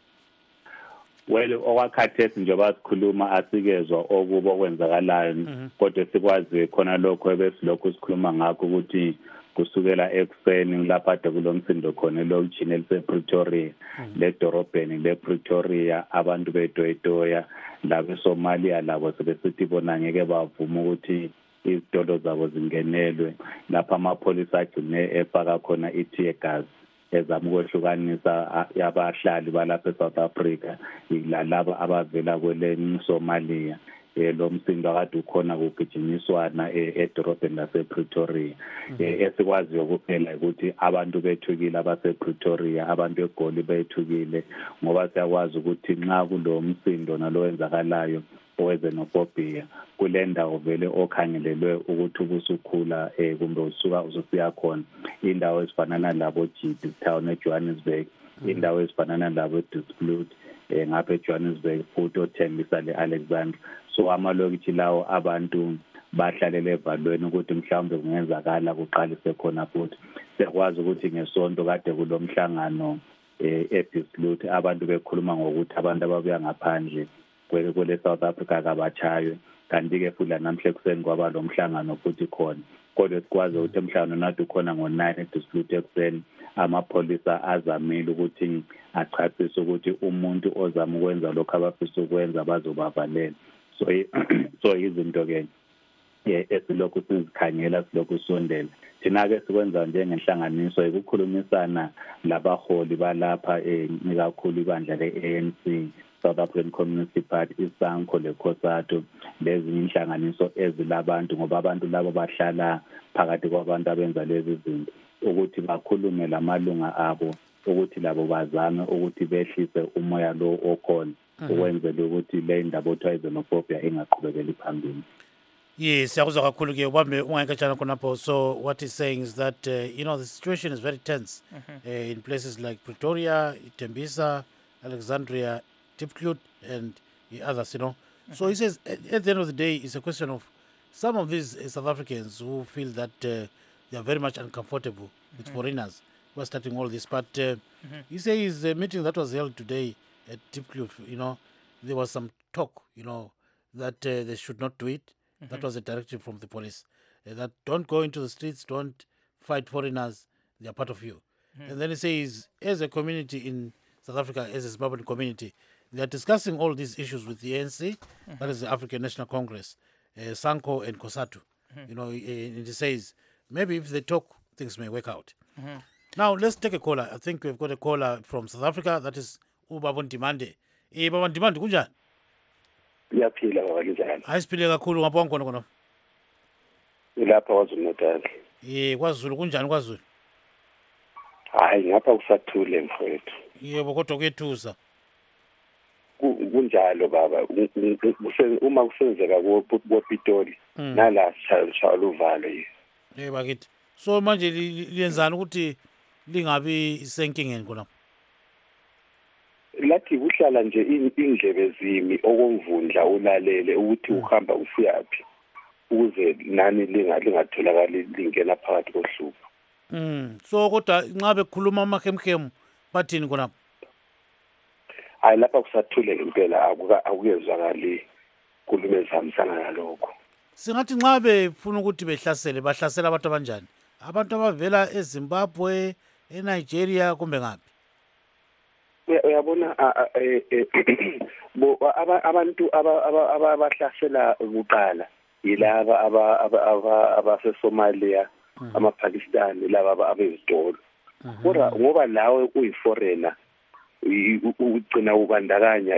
Well, okwakhathesi njengoba sikhuluma asikezwa okubo okwenzakalayo kodwa sikwazi khona lokho ebesilokhu sikhuluma ngakho ukuthi kusukela ekuseni ngilapha kulomsindo khona elokishini elisePretoria ledorobheni lePretoria abantu betoyitoya labeSomalia labo sebesithi bona ngeke bavuma ukuthi izitolo zabo zingenelwe lapha amapholisa agcine efaka khona i-tear gas ezama ukwehlukanisa abahlali balapha eSouth Africa laba abavela kweleNi Somalia lo msindo akade ukhona kugijinyiswana edorobheni lasePretoria. Esikwaziyo kuphela ukuthi abantu bethukile abasePretoria, abantu eGoli bethukile ngoba siyakwazi ukuthi nxa kulo msindo nalowenzakalayo owezenofobia kule ndawo vele okhangelelwe ukuthi ubusukhula kumbe usuka ususiya khona indawo ezifana nalabo Town eJohannesburg, indawo ezifana nalabo Dispute ngapha eJohannesburg futhi othembisa leAlexandra. So amalokithi lawo abantu bahlalele evalweni ukuthi mhlawumbe kungenzakala kuqalise khona futhi. Siyakwazi ukuthi ngesonto kade kulomhlangano eDispute abantu bekhuluma ngokuthi abantu ababuya ngaphandle kwele South Africa kabachayo, kanti-ke futhi namhla ekuseni kwaba lo mhlangano futhi khona. Kodwa sikwazi ukuthi emhlangano nathi ukhona ngo-9 eDispute ekuseni amapholisa azamile ukuthi achasise ukuthi umuntu ozama ukwenza lokho abafisa ukwenza bazobavalela. So izinto-ke esilokhu sizikhangela silokhu sondela. Thina-ke sikwenza njengenhlanganiso ukukhulumisana labaholi balapha kakhulu ibandla le-ANC, South African Community Party, iSANCO leCOSATU, lezinye inhlanganiso ezilabantu ngoba abantu labo bahlala phakathi kwabantu abenza lezi zinto ukuthi bakhulume lamalunga abo ukuthi labo bazame ukuthi behlise umoya lo okhona ukwenzela ukuthi le ndaba othiwa xenophobia ingaqhubekeli phambili. Yes, siyakuzwa kakhulu ke ubambe ungayikatshana khonapho. So what he's saying is that the situation is very tense in places like Pretoria, Tembisa, Alexandria, Dispute and the others, So he says at the end of the day, it's a question of some of these South Africans who feel that they are very much uncomfortable with foreigners who are starting all this. But he says the meeting that was held today at Dispute, there was some talk, that they should not do it. That was a directive from the police, that don't go into the streets, don't fight foreigners, they are part of you. And then he says, as a community in South Africa, as a Zimbabwean community, they are discussing all these issues with the ANC, that is the African National Congress, SANCO and COSATU. And he says, maybe if they talk, things may work out. Now, let's take a caller. I think we've got a caller from South Africa, that is Ubaba Ndimande. Baba Ndimande, kunjani? Iyaphila wakwalizana. Ayisiphile kakhulu ngapha wangikhona khona. Ilapha KwaZulu-Natal. KwaZulu kunjani KwaZulu? Hayi ngapha kusathule mfowethu. Yebo kodwa kuyethusa. Kunjalo baba. Uma kusenzeka kuPitoli nala shaya uvalo yini. Bakithi. So manje liyenzani ukuthi lingabi senkingeni khona? Lathi kuhlala nje indlebe zimi okomvundla ulalele ukuthi uhamba usiyaphi ukuze nani lingatholakali lingena phakathi kohlupho. So kodwa nxa bekhuluma amakhemkhemu bathini khona? Hayi lapha kusathule impela akukezwakali khulume ezihambisana nalokho. Singathi nxa befuna ukuthi bahlasela abantu abanjani? Abantu abavela eZimbabwe, eNigeria kumbe ngaphi? Uyabona abantu abahlasela kuqala yilaba abaseSomalia, amaPakistani, laba abezitolo. Kodwa ngoba lawe uyiforeigner ugcina ubandakanya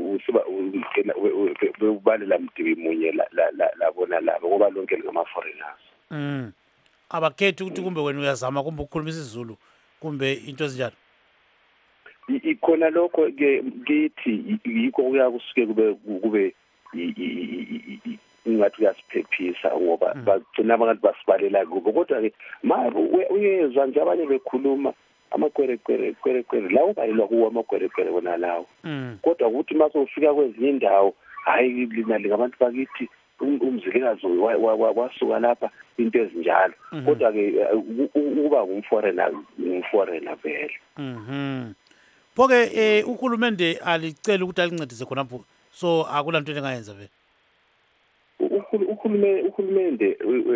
ubalela mdibi munye labona labo ngoba lonke lingama-foreigners. Abakhethi ukuthi kumbe wena uyazama kumbe ukukhuluma isiZulu kumbe into ezinjalo? Ikhona lokho ke kithi yikho kuyakusuke kube ingathi uyasiphephisa ngoba bagcina abantu basibalela kubo. Kodwa-ke ma uyezwa nje abanye bekhuluma amakwerekwere lawo ubalelwa kuwo amakwerekwere wona lawo. Kodwa ukuthi ma sofika kwezinye indawo hayi lingabantu bakithi umzilikazi wasuka lapha into ezinjalo. Kodwa-ke ukuba ngumforeigner vele. Phoke uhulumende alicela ukuthi alincedise khonapho, so akulanto engayenza vele. Uhulumende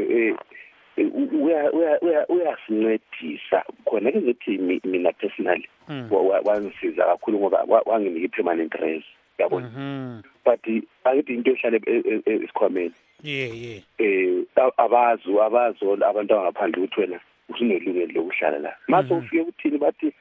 uyasincedisa khona ke ngithi mina personally wangisiza kakhulu ngoba wanginika i-permanent res, yabona. But angithi into ehlale esikhwameni. Abazo abantu abangaphandle ukuthi wena usunelungelo lokuhlala la. Mase ufike ukuthini bathi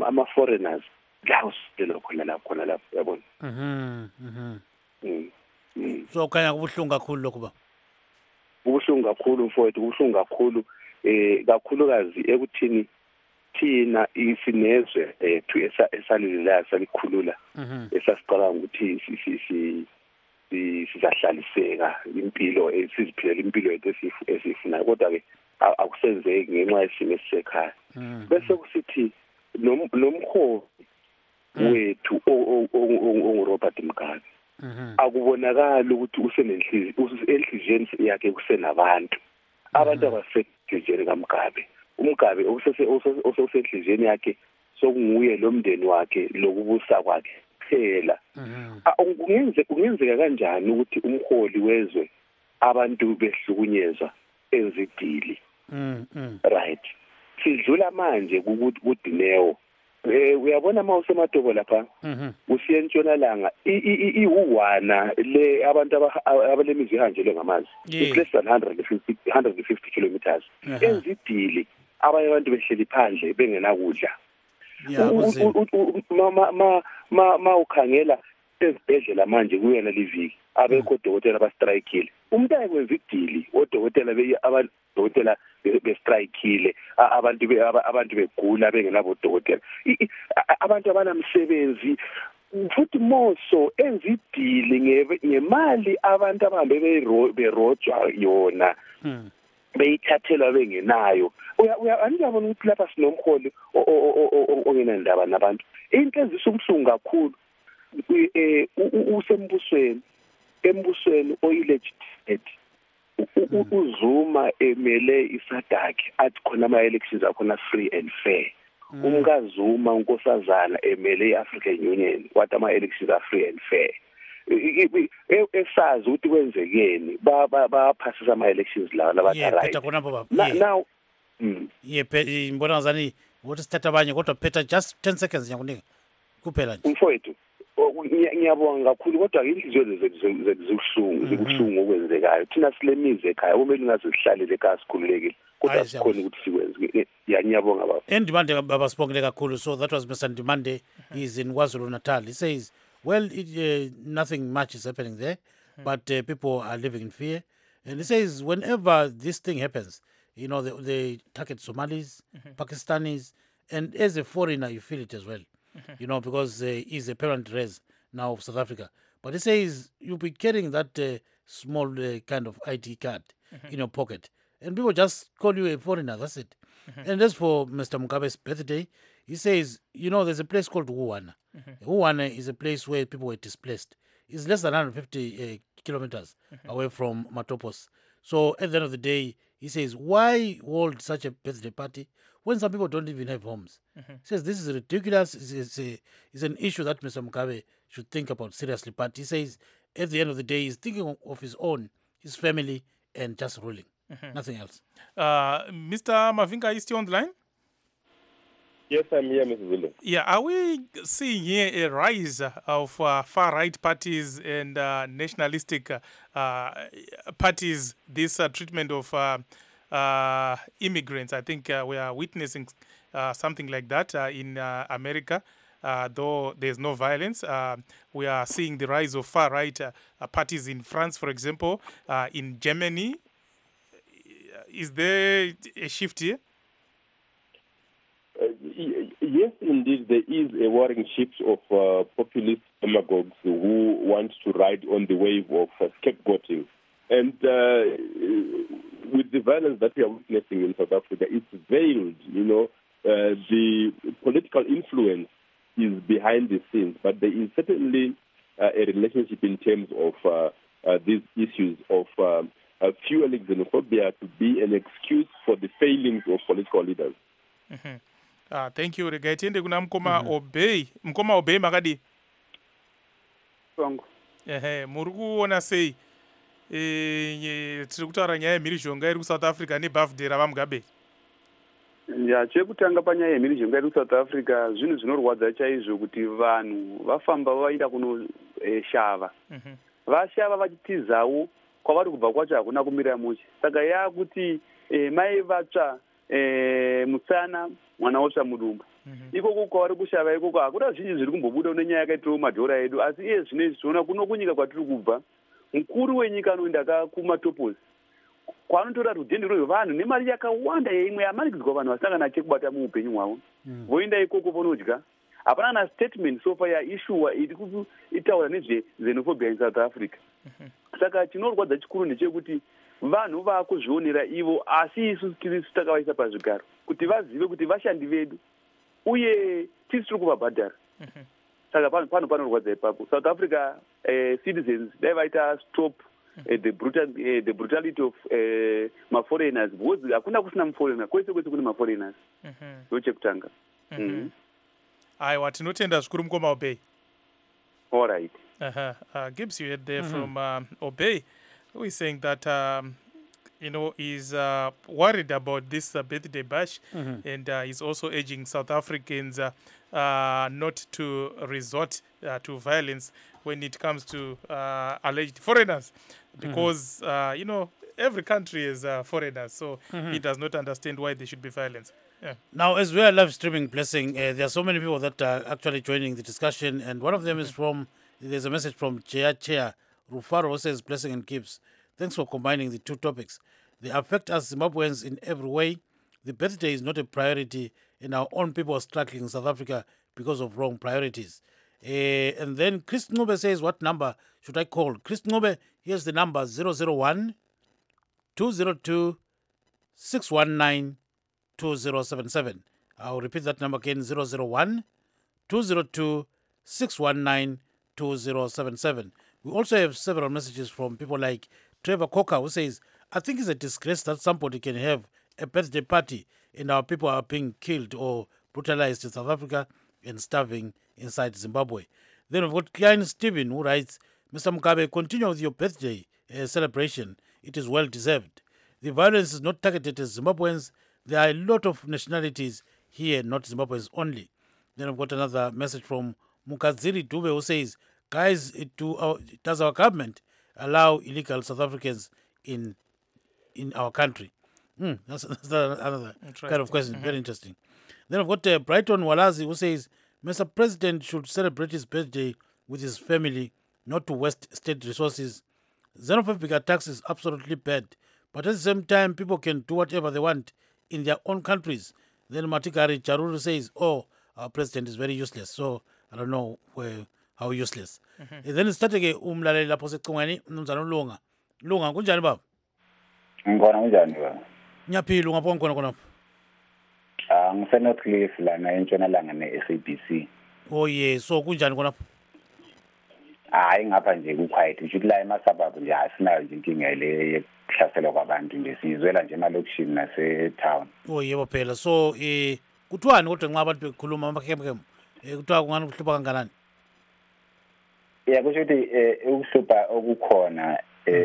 ama-foreigners lawo silo khona lapho yabona. So kanya kubuhlungu kakhulu lokho ba. Kubuhlungu kakhulu mfowethu, kubuhlungu kakhulu kakhulukazi ekuthini thina isinezwe ethu esalilelayo salikhulula esasiqala ukuthi sizahlaliseka impilo esiziphilela impilo yethu esifunayo, kodwa ke akusenzeki ngenxa yesimo esisekhaya. Bese kusithi nomholi wethu onguRobert Mugabe akubonakala ukuthi usenenhliziyweni yakhe kusenabantu abasekhijeni kaMugabe. uMugabe osesenhliziyweni yakhe sokunguye lo mndeni wakhe lokubusa kwakhe phela. Kungenzeka kanjani ukuthi umholi wezwe abantu behlukunyezwa enzidili? Right. Sidlula manje kuDineo. Uyabona mawusemadobo lapha usiye eNtshonalanga ihuwana le abantu abalemizi ihanjelwe ngamazi. It's less than 150 kilometers. Enzidili abanye abantu behleli phandle bengenakudla. Ma ukhangela ezibhedlela manje kuyena liviki abekho odokotela abastrikile. Umuntu ayekwenza idili odokotela abadokotela bestrikile, abantu begula bengenabo odokotela, abantu abanamsebenzi futhi moso enzidili ngemali abantu abahambe berojwa yona beyithathelwa bengenayo. Aniyabona ukuthi lapha sinomholi ongenandaba nabantu. Into ezisa ubuhlungu kakhulu embusweni oyilegitimate uZuma emele isadakhe athi khona ama-elections akhona free and fair. UMkazuma unkosazana emele i-African Union wathi ama-elections are free and fair. Esazi ukuthi kwenzekeni baphasisa ama-elections lawa labatha right now. Ngibona ngazani ukuthi sithatha abanye kodwa phetha just 10 seconds ngiyakunika kuphela nje. Mfowethu ngiyabonga kakhulu kodwa inhliziyo zibuhlungu okwenzekayo. Thina silemize ekhaya kumele ungazihlalele ekhaya sikhululekile kodwa sikhona ukuthi sikwenze. Ngiyabonga baba. Ndimande baba sibongile kakhulu. So that was Mr. Ndimande. He's in KwaZulu-Natal. He says, well, nothing much is happening there, but people are living in fear. And he says whenever this thing happens, you know, they target Somalis, Pakistanis, and as a foreigner you feel it as well. You know, because he's a parent race now of South Africa. But he says you'll be carrying that small kind of ID card in your pocket. And people just call you a foreigner, that's it. And as for Mr. Mugabe's birthday, he says, you know, there's a place called Wuwana. Wuwana is a place where people were displaced. It's less than 150 kilometers away from Matopos. So at the end of the day, he says, why hold such a birthday party when some people don't even have homes? He says this is ridiculous. It's an issue that Mr. Mugabe should think about seriously. But he says at the end of the day, he's thinking of his own, his family, and just ruling. Nothing else. Mr. Mavinga, are you still on the line? Yes, I'm here, Mr. Willow. Yeah, are we seeing here a rise of far-right parties and nationalistic parties, this treatment of immigrants? I think we are witnessing something like that in America, though there's no violence. We are seeing the rise of far-right parties in France, for example, in Germany. Is there a shift here? Yes, indeed, there is a worrying shift of populist demagogues who want to ride on the wave of scapegoating. And with the violence that we are witnessing in South Africa, it's veiled, you know. The political influence is behind the scenes, but there is certainly a relationship in terms of these issues of fueling xenophobia to be an excuse for the failings of political leaders. Thank you. Regaitende kuna Mkoma Obey. Mkoma Obey makadi. Songo. Murugu ona sei. Tiri kutaura nyaya yemhirizhonga iri kuSouth Africa nebirthday raMugabe. Ya chekutanga panyaya yemhirizhonga iri kuSouth Africa zvinhu zvinorwadza chaizvo kuti vanhu vafamba vaida kunoshava. Vashava vachitizawo kwavari kubva kwacho hakuna kumira mushe. Saka yakuti mai vatsva mutsana mwana otsva mudumbu. Ikoko kwavari kushava ikoko hakuna zvinhu zviri kumbobuda nenyaya yakaitwa madhora edu, asi iye zvino izvi tinoona kuno kunyika kwatiri kubva mukuru wenyika anoenda kumatoposi kwaanotora rudhende rwevanhu nemari yakawanda imwe yamanikidzwa vanhu vasangana chekubata muupenyu hwavo voenda ikoko vonodya. Hapana na statement sofa yaishuwa iri itaura nezvexenophobia in South Africa. Saka chinorwadza chikuru ndechekuti vanhu vakuzvionera ivo asi isu tiri takavaisa pazvigaro kuti vazive kuti vashandi vedu uye tisi tiri kuvabhadhara. Saka panorwadza ipapo. South Africa citizens dai vaita stop the brutality of maforeigners because hakuna kusina muforeigner kwese kune maforeigners. Ndochekutanga. Aiwa, tinotenda zvikuru mukoma Obey. All right. Gibbs, you heard there from Obey, who is saying that he's worried about this birthday bash, and he's also urging South Africans not to resort to violence when it comes to alleged foreigners, because every country is foreigners, so he does not understand why there should be violence. Yeah. Now, as we are live streaming Blessing, there are so many people that are actually joining the discussion, and one of them is there's a message from Chair Rufaro, who says, Blessing and Gibbs, thanks for combining the two topics. They affect us Zimbabweans in every way. The birthday is not a priority, and our own people are struggling in South Africa because of wrong priorities. And then Chris Ngube says, what number should I call? Chris Ngube, here's the number, 001 202 619 2077. I'll repeat that number again, 001 202 619 2077. We also have several messages from people like Trevor Coker, who says, I think it's a disgrace that somebody can have a birthday party and our people are being killed or brutalized in South Africa and starving inside Zimbabwe. Then we've got Klein Stephen, who writes, Mr. Mugabe, continue with your birthday celebration. It is well deserved. The violence is not targeted at Zimbabweans. There are a lot of nationalities here, not Zimbabweans only. Then I've got another message from Mukaziri Dube, who says, guys, does our government allow illegal South Africans in our country? That's another kind of question. Very interesting. Then I've got Brighton Walazi, who says, Mr. President should celebrate his birthday with his family, not to waste state resources. Xenophobic attacks is absolutely bad, but at the same time, people can do whatever they want in their own countries. Then Matikari Charuru says, our president is very useless. So I don't know how useless. And then started umlalela phose cingweni mnumzana Lunga. Lunga kunjani baba? Ngibona kunjani baba? Ngiyaphila ungapho khona. Ngisenorth Cliff lana entshonalanga ne-SABC. Oh yeah, so kunjani khona? Hayi ngapha nje kuquiet. Uthi la emasabhabhu nje asinayo nje inkinga le yokuhlaselwa kwabantu nje sizwela nje emalokishini nase-town. Oh yebo phela. So kuthiwani kodwa nxa abantu bekhuluma amakhemkem kuthiwa kungani kuhlupha kanganani? Yeah, kusho ukuthi ukuhlupha okukhona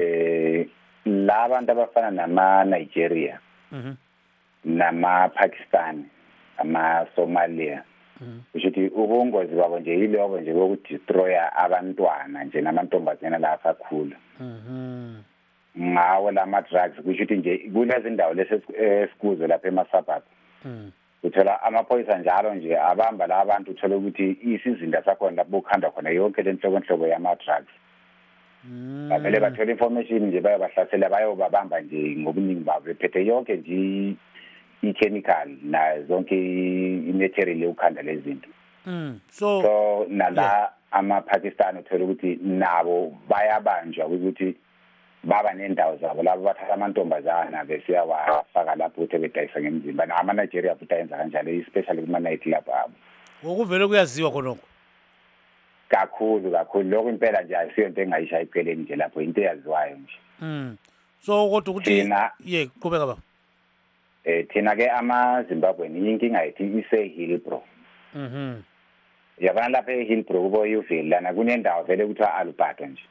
la bantu abafana nama-Nigeria nama-Pakistan ama-Somalia kusho ukuthi ubungozi babo nje yilobo nje bokudestroya abantwana nje namantombazana la asakhula ngawo lama-drugs kusho ukuthi nje kulezi ndawo lesikuzo lapha emasabhabhu uthola amaphoyisa njalo nje abamba la abantu uthola ukuthi isizinda sakhona lapho kukhanda khona yonke le nhlobo yama-drugs bavele bathola information nje bayobahlasela bayobabamba nje ngobuningi babo bephethe yonke nje i-chemical na zonke i-material yokukhanda lezinto so nala ama-Pakistan uthola ukuthi nabo bayabanjwa ukuthi baba nendawo zabo labo bathatha amantombazana bese yawafaka lapho ukuthi bedayisa ngemzimba nama-Nigeria futhi ayenza kanjalo especially kuma-night club abo ngokuvele kuyaziwa khonokho kakhulu lokho impela nje ayisiyo into engayisha ipheleni nje lapho into eyaziwayo nje so kodwa ukuthi ye qhubeka baba thina ke ama-Zimbabwean inkinga yethu ise-Hillbrow yabona lapha e-Hillbrow kubo Yuville lana kunendawo vele kuthiwa Alberto nje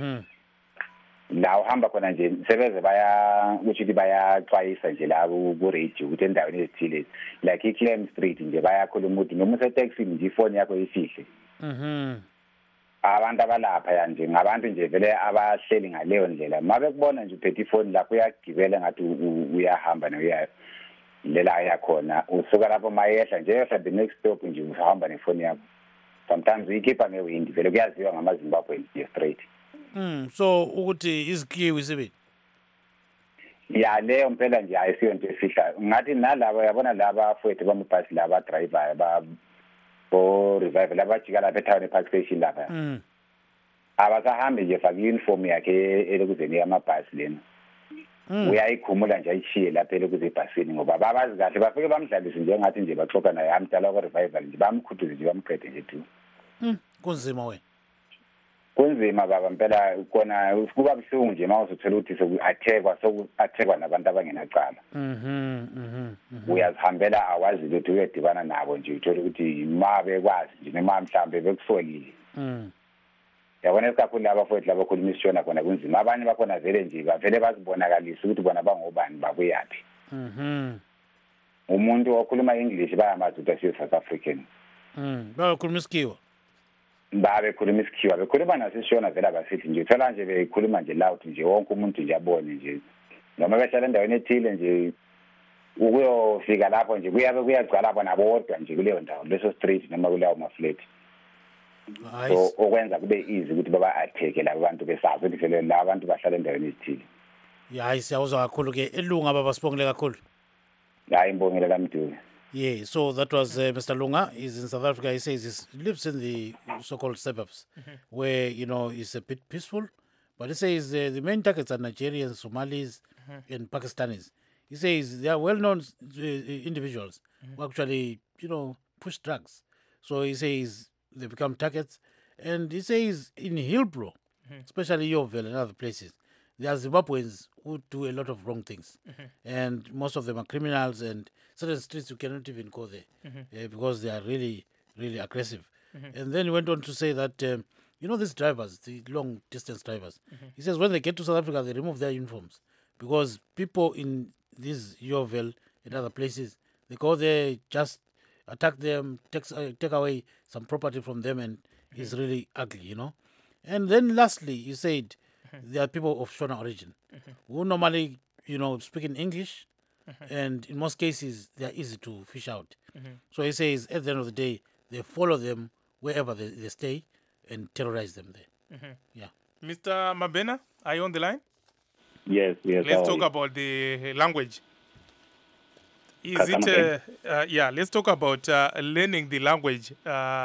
la uhamba khona nje sebeze ukuthi bayaxwayisa nje la ku-radio ukuthi endaweni ezithile like i-Clem Street nje bayakhuluma ukuthi noma usetaxini nje ifoni yakho ifihle abantu abalapha nje ngabantu nje vele abahleli ngaleyo ndlela mabe kubona nje uphethe ifoni lapho uyagibela ngathi uyahamba noya lela yakhona usuka lapho mayehla nje yehla the next stop nje uhamba nefoni yakho sometimes uyikhipha ngewindi vele kuyaziwa ngamaZimbabwe nje straight So ukuthi izikhiwi sibili. Ya leyo mpela nje ayisiyo into efihla. Ngathi nalabo yabona laba fowethu bamabhasi laba driver bo revival abajika lapha eTown Park Station lapha. Abasahambi nje faka uniform yakhe elokuzeni yamabhasi lena. Uyayikhumula nje ayishiye lapha elokuzebhasini ngoba babazi kahle bafike bamdlalise njengathi nje baxoxa naye amtala kwa revival nje bamkhuthuze nje bamqede nje tu. Kunzima wena. Kunzima baba mpela kona kuba buhlungu nje mawuzothola ukuthi soku-athekwa nabantu abangenacala. Uyazihambela awazi ukuthi uyedibana nabo nje uthola ukuthi ma bekwazi nje noma mhlambe bekusolile. Yabona kakhulu laba fowethu laba khuluma isishona khona kunzima abanye bakhona vele nje bavele bazibonakalisa ukuthi bona bangobani babuyaphi. Umuntu okhuluma English bayamazi ukuthi asi South African. Bakhuluma isikhiwa. Bekhuluma isikhiwa bekhuluma nasishona vele abasithi nje uthola nje bekhuluma nje loud nje wonke umuntu nje abone nje noma behlala endaweni ethile nje ukuyofika lapho nje kuyagcwala bona bodwa nje kuleyo ndawo leso street noma kuleyo maflat. So okwenza kube easy ukuthi baba attack laba bantu besazi ukuthi vele laba bantu bahlala endaweni ethile. Hayi siyawuzwa kakhulu ke elunga baba sibongile kakhulu. Hayi ngibongile kaMduli. Yeah, so that was Mr. Lunga. He's in South Africa. He says he lives in the so-called suburbs, where it's a bit peaceful. But he says the main targets are Nigerians, Somalis, and Pakistanis. He says they are well-known individuals who actually, push drugs. So he says they become targets. And he says in Hillbrow, especially Yeoville and other places, there are Zimbabweans who do a lot of wrong things. And most of them are criminals, and certain streets you cannot even go there because they are really, really aggressive. And then he went on to say that, these drivers, the long-distance drivers, he says when they get to South Africa, they remove their uniforms because people in these Yeoville and other places, they go there, just attack them, take away some property from them, and it's really ugly, And then lastly, he said, there are people of Shona origin who normally, speak in English, and in most cases, they are easy to fish out. So he says, at the end of the day, they follow them wherever they stay and terrorize them there. Yeah. Mr. Mabena, are you on the line? Yes. Let's talk about the language. Let's talk about learning the language.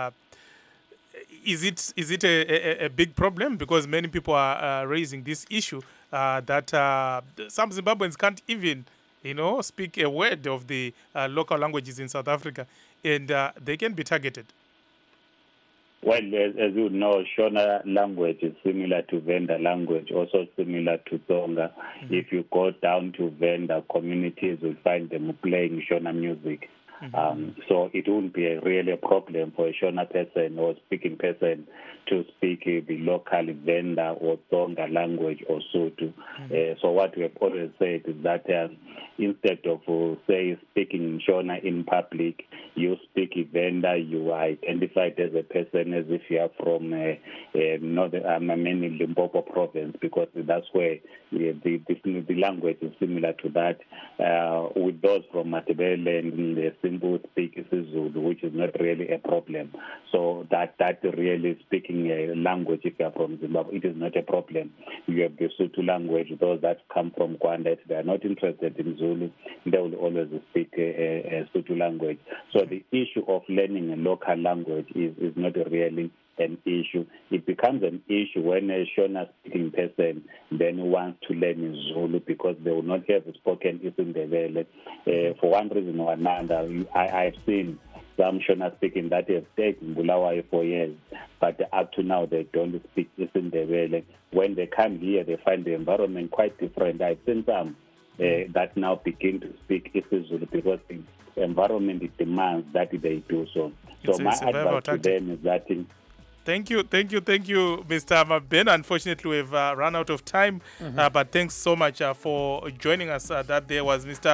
Is it a big problem? Because many people are raising this issue that some Zimbabweans can't even, speak a word of the local languages in South Africa, and they can be targeted. Well, as you know, Shona language is similar to Venda language, also similar to Tonga. If you go down to Venda communities, you'll find them playing Shona music. So it wouldn't be really a problem for a Shona person or speaking person to speak the local Venda or Tonga language or Sotho. So what we have always said is that instead of, say, speaking Shona in public, you speak Venda, you are identified as a person as if you are from mainly Limpopo province, because that's where the language is similar to that. With those from Matebele and the Simbu speak Zulu, which is not really a problem. So that really speaking a language, if you are from Zimbabwe, it is not a problem. You have the Sotho language, those that come from Kwandet, they are not interested in Zulu, they will always speak a Sotho language. So the issue of learning a local language is not really an issue. It becomes an issue when a Shona speaking person then wants to learn Zulu because they will not have spoken isiNdebele. For one reason or another, I've seen some Shona speaking that have stayed in Bulawayo for years, but up to now they don't speak isiNdebele. When they come here, they find the environment quite different. I've seen some that now begin to speak isiZulu because the environment demands that they do so. So my advice to them is that Thank you, Mr. Mabena. Unfortunately, we've run out of time, but thanks so much for joining us. That there was Mr.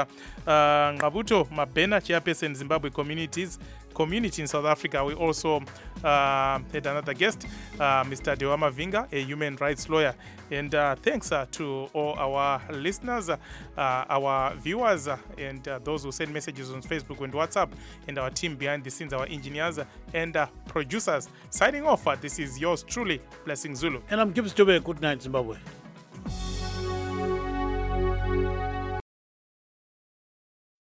Ngabuto Mabena, chairperson Zimbabwe Community in South Africa. We also had another guest, Mr. Dewama Vinga, a human rights lawyer. And thanks to all our listeners, our viewers, and those who send messages on Facebook and WhatsApp, and our team behind the scenes, our engineers and producers. Signing off, this is yours truly, Blessing Zulu. And I'm Gibbs Jobe. Good night, Zimbabwe.